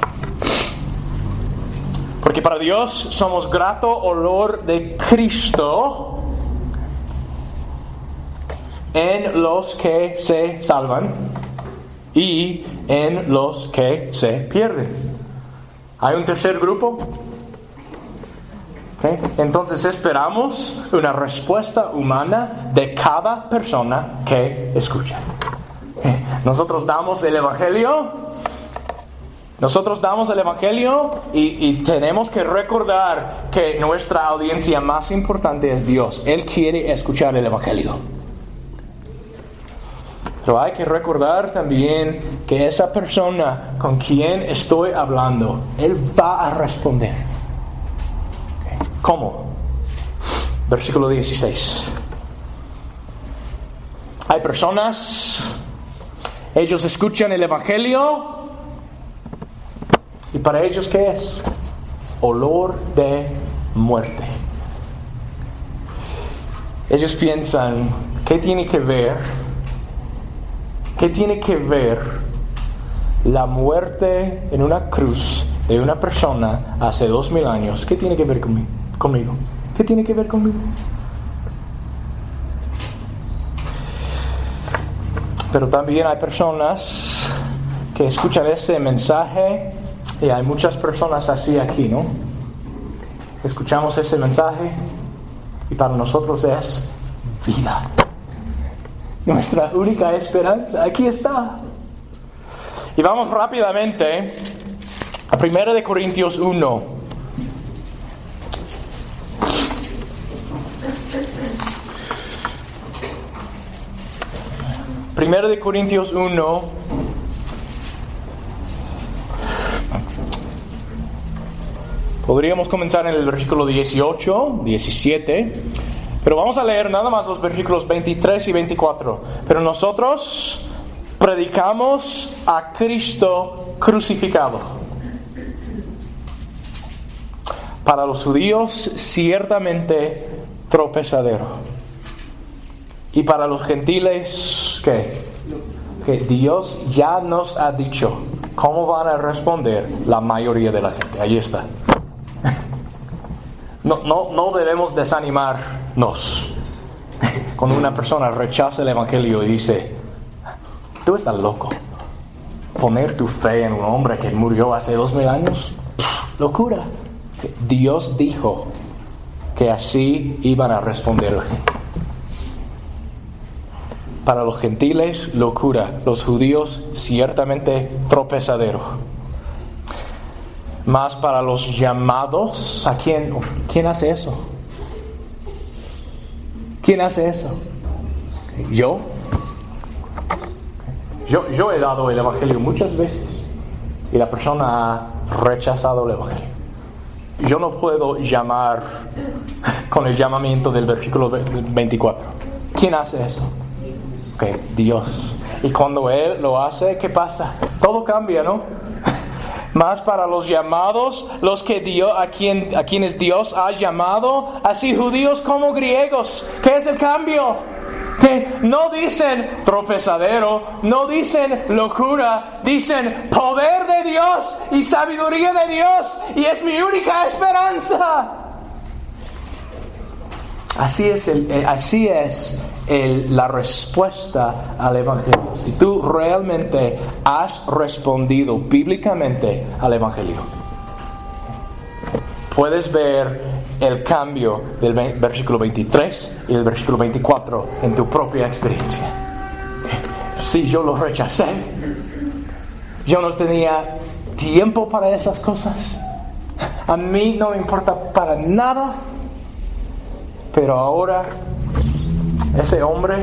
Porque para Dios somos grato olor de Cristo en los que se salvan y en los que se pierden. ¿Hay un tercer grupo? ¿Okay? Entonces esperamos una respuesta humana de cada persona que escucha. Nosotros damos el Evangelio. Y tenemos que recordar que nuestra audiencia más importante es Dios. Él quiere escuchar el Evangelio. Pero hay que recordar también que esa persona con quien estoy hablando, Él va a responder. ¿Cómo? Versículo 16. Hay personas, ellos escuchan el Evangelio, y para ellos, ¿qué es? Olor de muerte. Ellos piensan, ¿qué tiene que ver la muerte en una cruz de una persona hace 2000 años? ¿Qué tiene que ver conmigo? ¿Qué tiene que ver conmigo? Pero también hay personas que escuchan ese mensaje. Y hay muchas personas así aquí, ¿no? Escuchamos ese mensaje y para nosotros es vida. Nuestra única esperanza, aquí está. Y vamos rápidamente a 1 Corintios 1. Primero de Corintios 1. Podríamos comenzar en el versículo 18, 17, pero vamos a leer nada más los versículos 23 y 24. Pero nosotros predicamos a Cristo crucificado. Para los judíos ciertamente tropezadero. Y para los gentiles, ¿qué? Que Dios ya nos ha dicho cómo van a responder la mayoría de la gente. Ahí está. No debemos desanimarnos cuando una persona rechaza el Evangelio y dice, tú estás loco. Poner tu fe en un hombre que murió hace 2000 años, locura. Dios dijo que así iban a responder la gente. para los gentiles, locura. Los judíos, ciertamente tropezadero. Mas para los llamados, ¿a quién hace eso? ¿Quién hace eso? ¿Yo? Yo he dado el Evangelio muchas veces y la persona ha rechazado el Evangelio. Yo no puedo llamar con el llamamiento del versículo 24. ¿Quién hace eso? Dios. Y cuando Él lo hace, ¿qué pasa? Todo cambia, ¿no? Más para los llamados, los que Dios, a quienes Dios ha llamado, así judíos como griegos. ¿Qué es el cambio? Que no dicen tropezadero, no dicen locura, dicen poder de Dios y sabiduría de Dios, y es mi única esperanza. Así es la respuesta al Evangelio. Si tú realmente has respondido bíblicamente al Evangelio, puedes ver el cambio del versículo 23 y el versículo 24 en tu propia experiencia. Si yo lo rechacé, yo no tenía tiempo para esas cosas, a mí no me importa para nada, pero ahora ese hombre,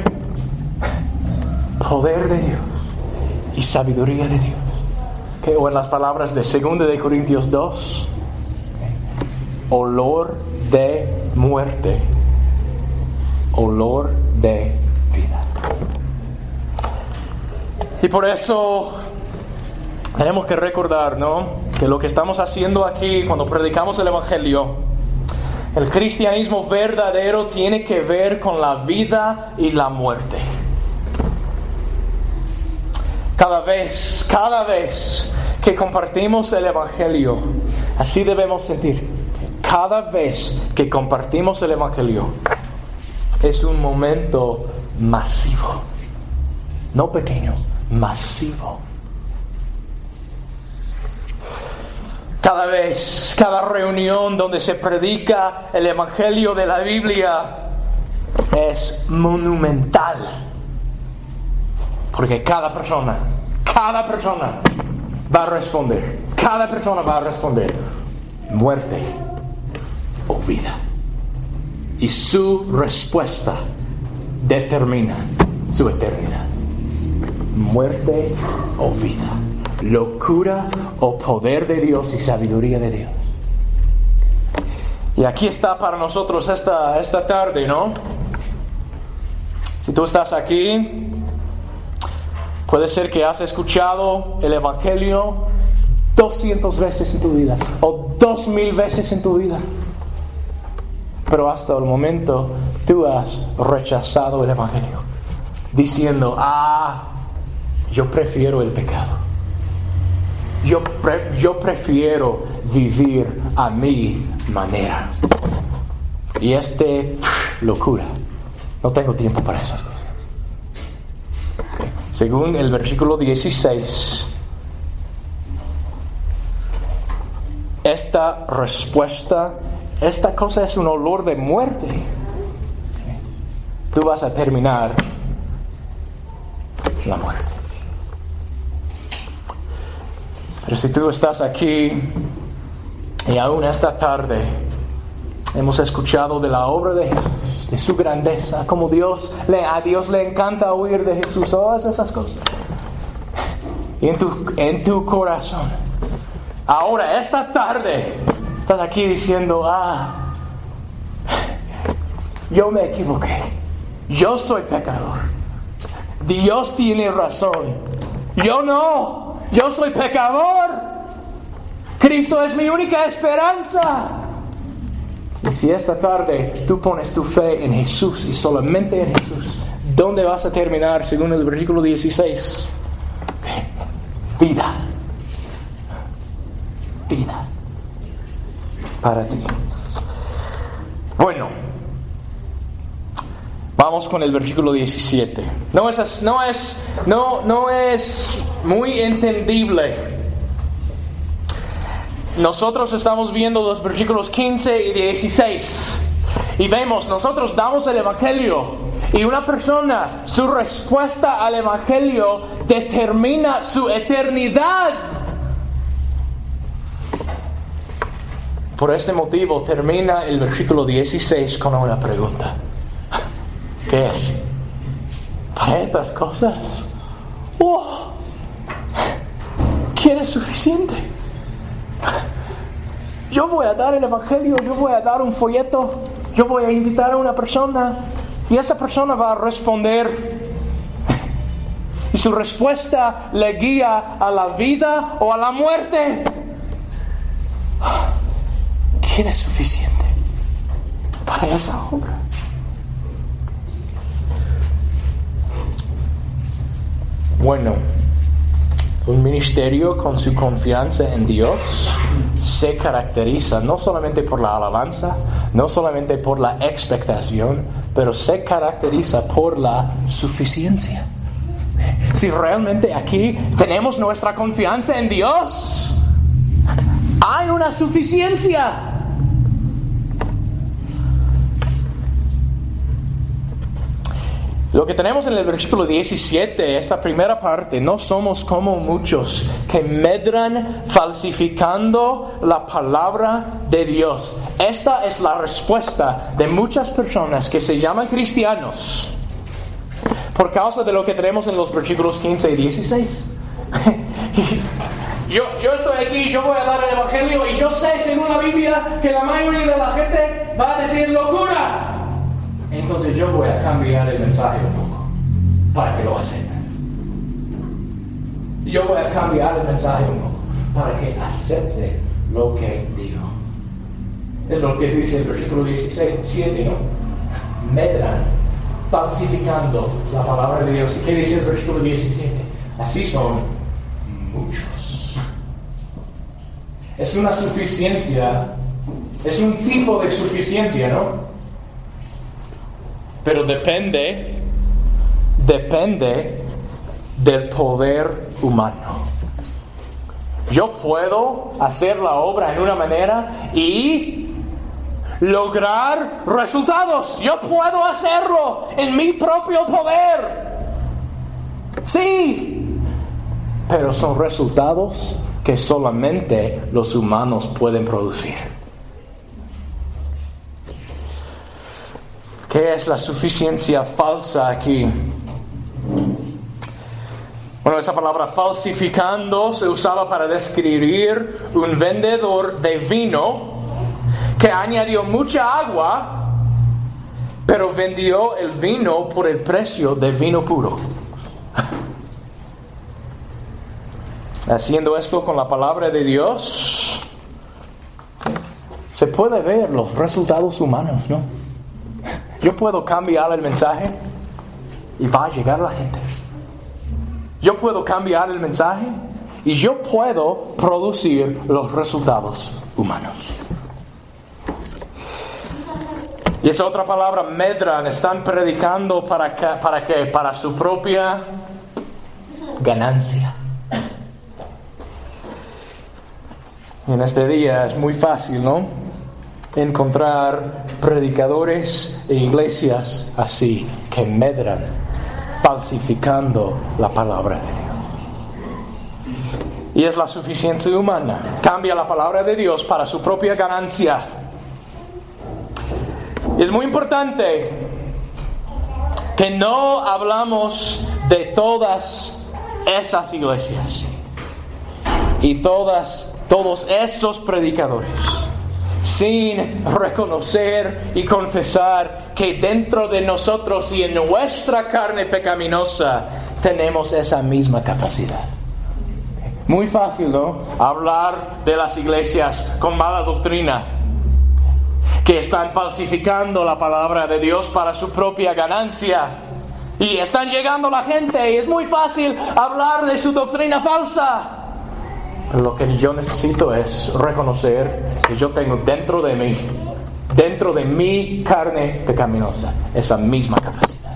poder de Dios y sabiduría de Dios, o en las palabras de 2 de Corintios 2, olor de muerte, olor de vida. Y por eso tenemos que recordar, ¿no?, que lo que estamos haciendo aquí cuando predicamos el Evangelio, el cristianismo verdadero tiene que ver con la vida y la muerte. Cada vez que compartimos el Evangelio, así debemos sentir. Cada vez que compartimos el Evangelio es un momento masivo, no pequeño, masivo. Cada reunión donde se predica el Evangelio de la Biblia es monumental, porque cada persona va a responder, muerte o vida, y su respuesta determina su eternidad. Muerte o vida, locura o poder de Dios y sabiduría de Dios. Y aquí está para nosotros esta tarde, ¿no? Si tú estás aquí, puede ser que has escuchado el Evangelio 200 veces en tu vida o 2000 veces en tu vida, pero hasta el momento tú has rechazado el Evangelio, diciendo: yo prefiero el pecado, yo prefiero vivir a mi manera, y locura, no tengo tiempo para esas cosas. Según el versículo 16, esta respuesta, esta cosa es un olor de muerte. Tú vas a terminar la muerte. Pero si tú estás aquí y aún esta tarde hemos escuchado de la obra de Jesús, de su grandeza, como a Dios le encanta oír de Jesús, todas esas cosas, y en tu corazón, ahora esta tarde estás aquí diciendo: yo me equivoqué, yo soy pecador, Dios tiene razón, yo no, yo soy pecador, Cristo es mi única esperanza. Y si esta tarde tú pones tu fe en Jesús y solamente en Jesús, ¿dónde vas a terminar según el versículo 16? Vida para ti. Bueno, vamos con el versículo 17. No es muy entendible. Nosotros estamos viendo los versículos 15 y 16 y vemos, nosotros damos el Evangelio, Y una persona, su respuesta al Evangelio determina su eternidad. Por este motivo termina el versículo 16 con una pregunta. ¿Qué es? Para estas cosas, ¿quién es suficiente? Yo voy a dar el Evangelio, yo voy a dar un folleto, yo voy a invitar a una persona y esa persona va a responder. Y su respuesta le guía a la vida o a la muerte. ¿Quién es suficiente para esa obra? Bueno, un ministerio con su confianza en Dios se caracteriza no solamente por la alabanza, no solamente por la expectación, pero se caracteriza por la suficiencia. Si realmente aquí tenemos nuestra confianza en Dios, hay una suficiencia. Lo que tenemos en el versículo 17, esta primera parte, no somos como muchos que medran falsificando la palabra de Dios. Esta es la respuesta de muchas personas que se llaman cristianos por causa de lo que tenemos en los versículos 15 y 16. Yo estoy aquí, yo voy a dar el Evangelio y yo sé, según la Biblia, que la mayoría de la gente va a decir locura. Entonces yo voy a cambiar el mensaje un poco para que lo acepten. Yo voy a cambiar el mensaje un poco para que acepte lo que digo. Es lo que se dice en el versículo 17, ¿no? Medran, falsificando la palabra de Dios. ¿Y qué dice el versículo 17? Así son muchos. Es una suficiencia, es un tipo de suficiencia, ¿no? Pero depende del poder humano. Yo puedo hacer la obra en una manera y lograr resultados. Yo puedo hacerlo en mi propio poder. Sí, pero son resultados que solamente los humanos pueden producir. ¿Qué es la suficiencia falsa aquí? Bueno, esa palabra falsificando se usaba para describir un vendedor de vino que añadió mucha agua, pero vendió el vino por el precio de vino puro. Haciendo esto con la palabra de Dios, se puede ver los resultados humanos, ¿no? Yo puedo cambiar el mensaje y va a llegar la gente. Yo puedo cambiar el mensaje y yo puedo producir los resultados humanos. Y esa otra palabra, medran, están predicando para su propia ganancia. En este día es muy fácil, ¿no?, encontrar predicadores e iglesias así, que medran, falsificando la palabra de Dios. Y es la suficiencia humana. Cambia la palabra de Dios para su propia ganancia. Y es muy importante que no hablamos de todas esas iglesias y todos esos predicadores sin reconocer y confesar que dentro de nosotros y en nuestra carne pecaminosa tenemos esa misma capacidad. Muy fácil, ¿no?, hablar de las iglesias con mala doctrina, que están falsificando la palabra de Dios para su propia ganancia. Y están llegando la gente y es muy fácil hablar de su doctrina falsa. Pero lo que yo necesito es reconocer que yo tengo dentro de mi carne pecaminosa, esa misma capacidad.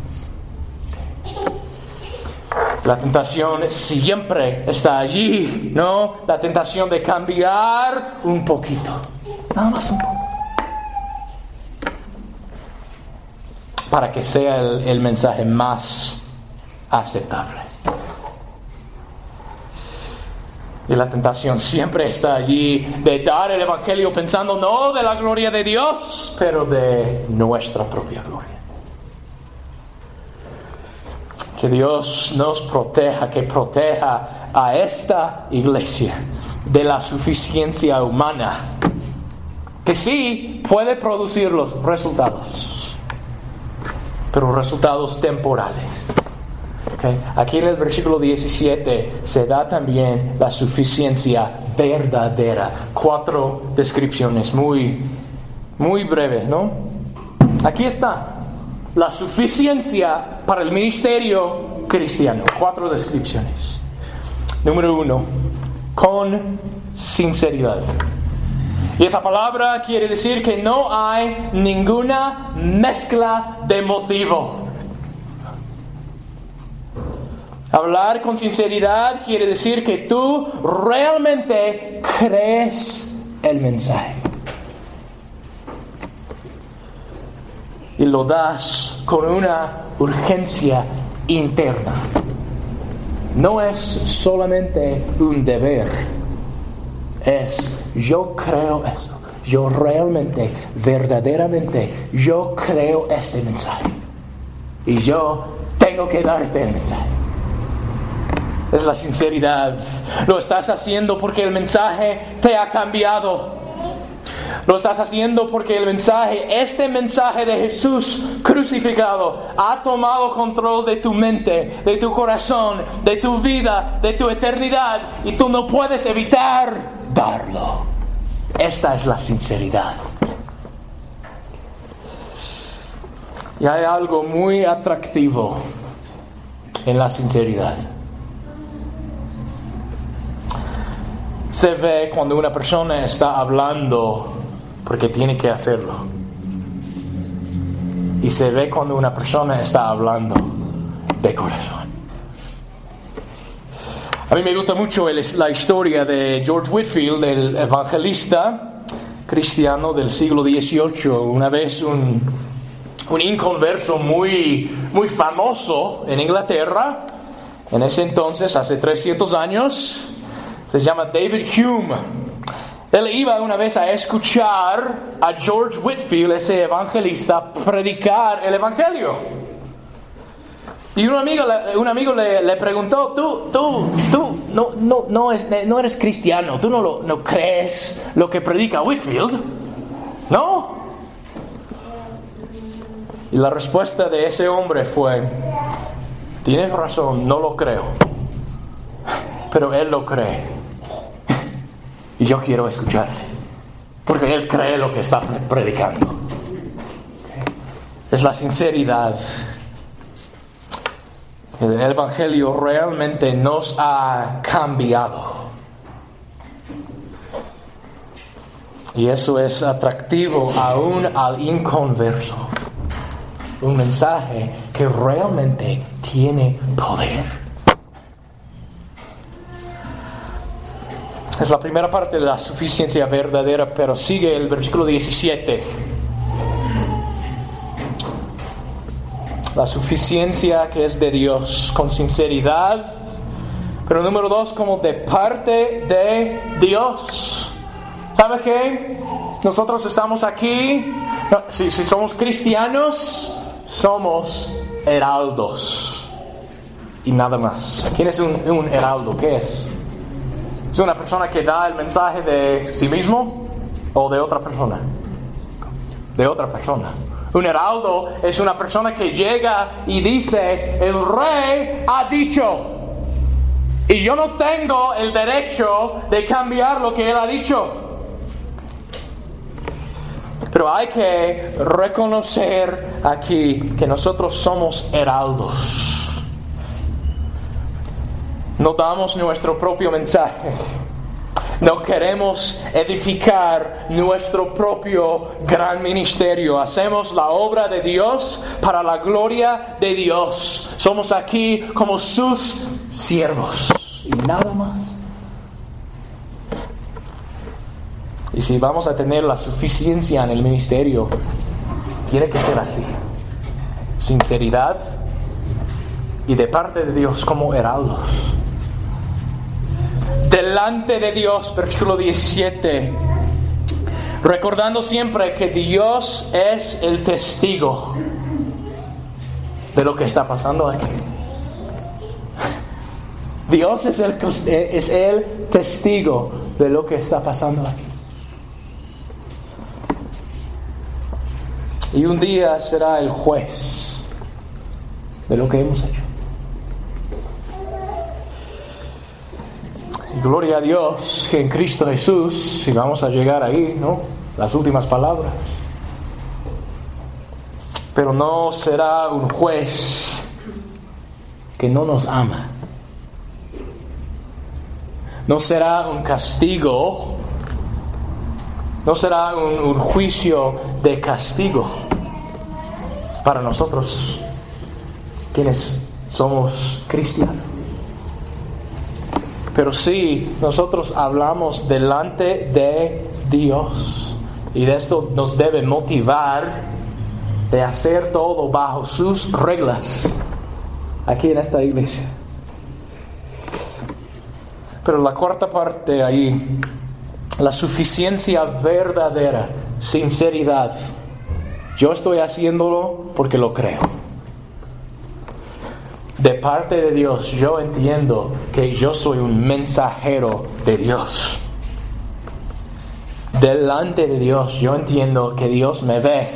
La tentación siempre está allí, ¿no? La tentación de cambiar un poquito, nada más un poco. para que sea el mensaje más aceptable. Y la tentación siempre está allí de dar el Evangelio pensando no de la gloria de Dios, pero de nuestra propia gloria. Que Dios nos proteja, que proteja a esta iglesia de la suficiencia humana, que sí puede producir los resultados, pero resultados temporales. Okay. Aquí en el versículo 17 se da también la suficiencia verdadera. 4 descripciones muy breves, ¿no? Aquí está la suficiencia para el ministerio cristiano. 4 descripciones. Número 1, con sinceridad. Y esa palabra quiere decir que no hay ninguna mezcla de motivo. Hablar con sinceridad quiere decir que tú realmente crees el mensaje. Y lo das con una urgencia interna. No es solamente un deber. Es yo creo esto. Yo realmente, verdaderamente, yo creo este mensaje. Y yo tengo que darte el mensaje. Es la sinceridad. Lo estás haciendo porque el mensaje te ha cambiado. Lo estás haciendo porque el mensaje, este mensaje de Jesús crucificado, ha tomado control de tu mente, de tu corazón, de tu vida, de tu eternidad, y tú no puedes evitar darlo. Esta es la sinceridad. Y hay algo muy atractivo en la sinceridad. Se ve cuando una persona está hablando porque tiene que hacerlo. Y se ve cuando una persona está hablando de corazón. A mí me gusta mucho la historia de George Whitefield, el evangelista cristiano del siglo XVIII. Una vez un inconverso muy famoso en Inglaterra, en ese entonces, hace 300 años, se llama David Hume. Él iba una vez a escuchar a George Whitefield, ese evangelista, predicar el evangelio. Y un amigo le preguntó, tú no eres cristiano, tú no crees lo que predica Whitefield, ¿no? Y la respuesta de ese hombre fue, tienes razón, no lo creo, pero él lo cree. Y yo quiero escucharle, porque él cree lo que está predicando. Es la sinceridad. El evangelio realmente nos ha cambiado. Y eso es atractivo aún al inconverso. Un mensaje que realmente tiene poder. Es la primera parte de la suficiencia verdadera, pero sigue el versículo 17. La suficiencia que es de Dios, con sinceridad. Pero número 2, como de parte de Dios. ¿Sabe qué? Nosotros estamos aquí. Si somos cristianos, somos heraldos. Y nada más. ¿Quién es un heraldo? ¿Qué es? ¿Es una persona que da el mensaje de sí mismo o de otra persona? De otra persona. Un heraldo es una persona que llega y dice, el rey ha dicho. Y yo no tengo el derecho de cambiar lo que él ha dicho. Pero hay que reconocer aquí que nosotros somos heraldos. No damos nuestro propio mensaje. No queremos edificar nuestro propio gran ministerio. Hacemos la obra de Dios para la gloria de Dios. Somos aquí como sus siervos. Y nada más. Y si vamos a tener la suficiencia en el ministerio, tiene que ser así. sinceridad y de parte de Dios como heraldos. Delante de Dios, versículo 17, recordando siempre que Dios es el testigo de lo que está pasando aquí. Dios es el testigo de lo que está pasando aquí. Y un día será el juez de lo que hemos hecho. Y gloria a Dios que en Cristo Jesús, si vamos a llegar ahí, ¿no? Las últimas palabras. Pero no será un juez que no nos ama. No será un castigo, no será un juicio de castigo para nosotros, quienes somos cristianos. Pero sí, nosotros hablamos delante de Dios, y de esto nos debe motivar de hacer todo bajo sus reglas aquí en esta iglesia. Pero la cuarta parte ahí, la suficiencia verdadera, sinceridad. Yo estoy haciéndolo porque lo creo. De parte de Dios, yo entiendo que yo soy un mensajero de Dios. Delante de Dios, yo entiendo que Dios me ve.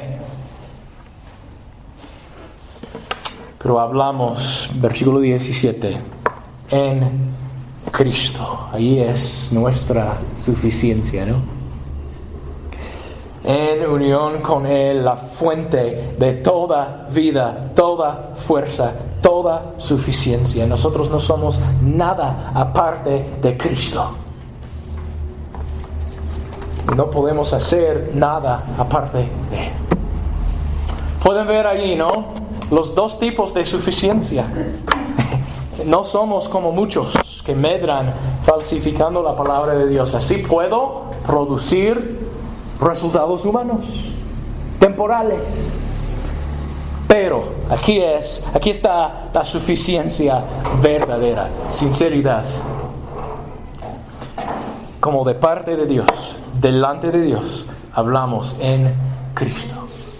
Pero hablamos, versículo 17, en Cristo. Ahí es nuestra suficiencia, ¿no? En unión con Él, la fuente de toda vida, toda fuerza, toda suficiencia. Nosotros no somos nada aparte de Cristo. No podemos hacer nada aparte de Él. Pueden ver ahí, ¿no? Los dos tipos de suficiencia. No somos como muchos que medran falsificando la palabra de Dios. Así puedo producir resultados humanos, temporales. Pero aquí está la suficiencia verdadera, sinceridad. Como de parte de Dios, delante de Dios, hablamos en Cristo.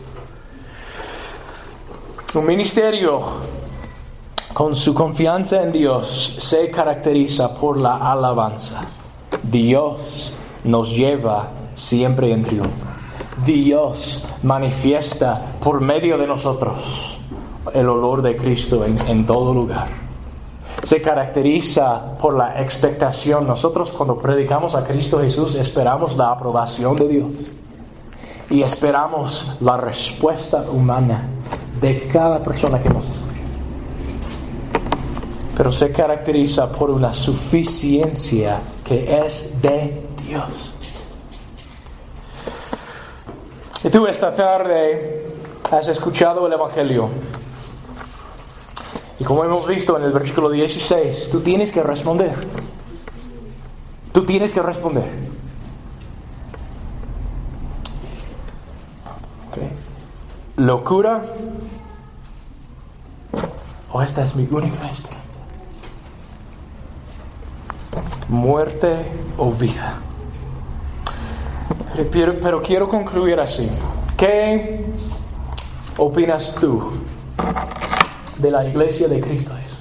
Un ministerio con su confianza en Dios se caracteriza por la alabanza. Dios nos lleva siempre en triunfo. Dios manifiesta por medio de nosotros el olor de Cristo en todo lugar. Se caracteriza por la expectación. Nosotros cuando predicamos a Cristo Jesús esperamos la aprobación de Dios. Y esperamos la respuesta humana de cada persona que nos escucha. Pero se caracteriza por una suficiencia que es de Dios. Y tú esta tarde has escuchado el Evangelio. Y como hemos visto en el versículo 16, tú tienes que responder. Tú tienes que responder. ¿Okay? ¿Locura? ¿O esta es mi única esperanza? ¿Muerte o vida? Pero quiero concluir así. ¿Qué opinas tú de la iglesia de Cristo Jesús?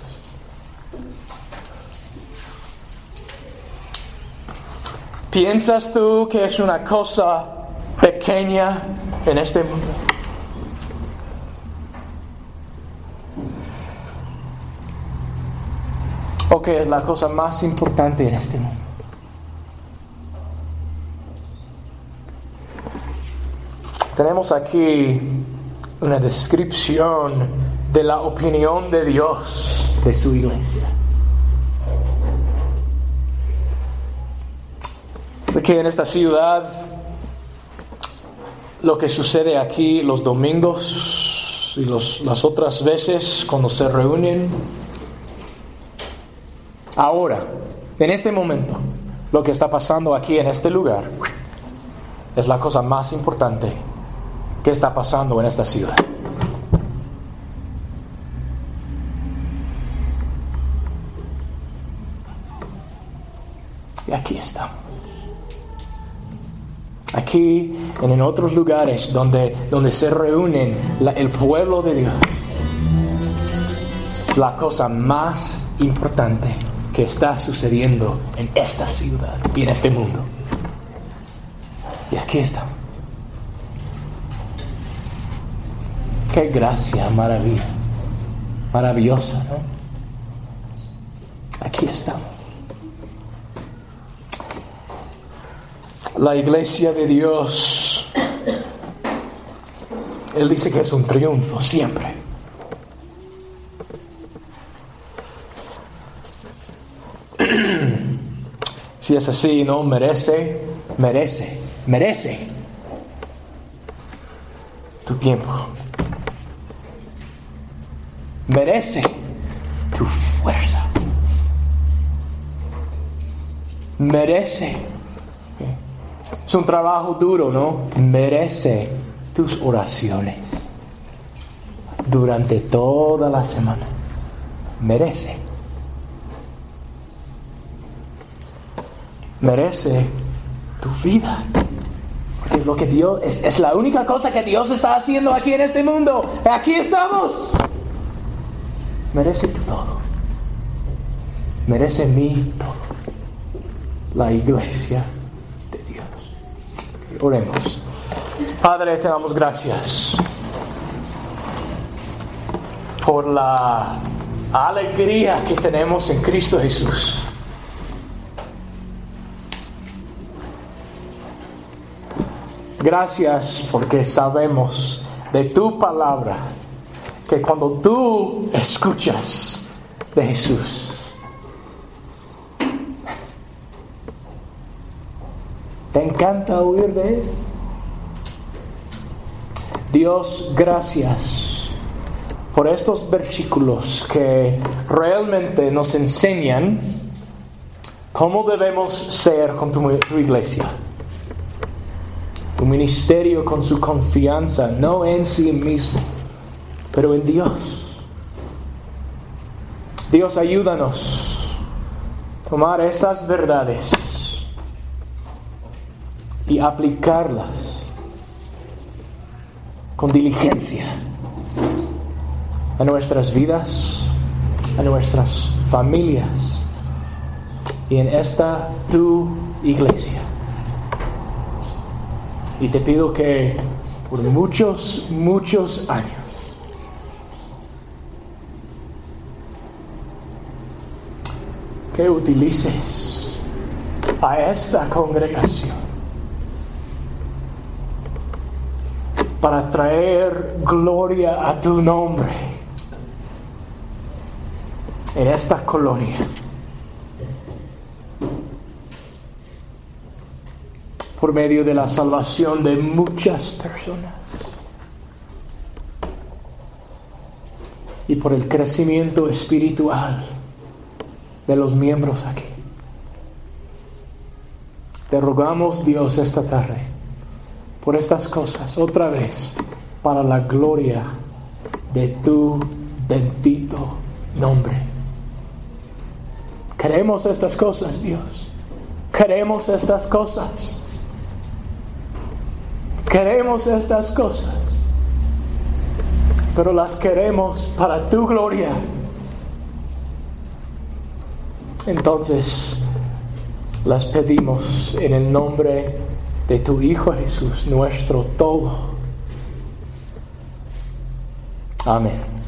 ¿Piensas tú que es una cosa pequeña en este mundo? ¿O que es la cosa más importante en este mundo? Tenemos aquí una descripción de la opinión de Dios de su iglesia. Porque en esta ciudad, lo que sucede aquí los domingos y las otras veces cuando se reúnen, ahora, en este momento, lo que está pasando aquí en este lugar es la cosa más importante que está pasando en esta ciudad. Y aquí estamos. Aquí y en otros lugares donde se reúnen el pueblo de Dios. La cosa más importante que está sucediendo en esta ciudad y en este mundo. Y aquí estamos. Qué gracia, maravillosa, ¿no? Aquí estamos. La iglesia de Dios, Él dice que es un triunfo siempre. Si es así, ¿no? Merece tu tiempo. Merece tu fuerza. Merece. Es un trabajo duro, ¿no? Merece tus oraciones durante toda la semana. Merece tu vida. Porque lo que Dios es la única cosa que Dios está haciendo aquí en este mundo. Aquí estamos. Merece tu todo. Merece mi todo. La iglesia de Dios. Oremos. Padre, te damos gracias por la alegría que tenemos en Cristo Jesús. Gracias porque sabemos de tu palabra que cuando tú escuchas de Jesús, te encanta oír de Él. Dios, gracias por estos versículos que realmente nos enseñan cómo debemos ser con tu iglesia. Tu ministerio con su confianza, no en sí mismo, pero en Dios. Dios, ayúdanos a tomar estas verdades y aplicarlas con diligencia a nuestras vidas, a nuestras familias y en esta tu iglesia. Y te pido que por muchos años que utilices a esta congregación para traer gloria a tu nombre en esta colonia. Por medio de la salvación de muchas personas. Y por el crecimiento espiritual de los miembros aquí. Te rogamos, Dios, esta tarde, por estas cosas, otra vez, para la gloria de tu bendito nombre. Queremos estas cosas, Dios. Queremos estas cosas. Queremos estas cosas, pero las queremos para tu gloria. Entonces, las pedimos en el nombre de tu Hijo Jesús, nuestro todo. Amén.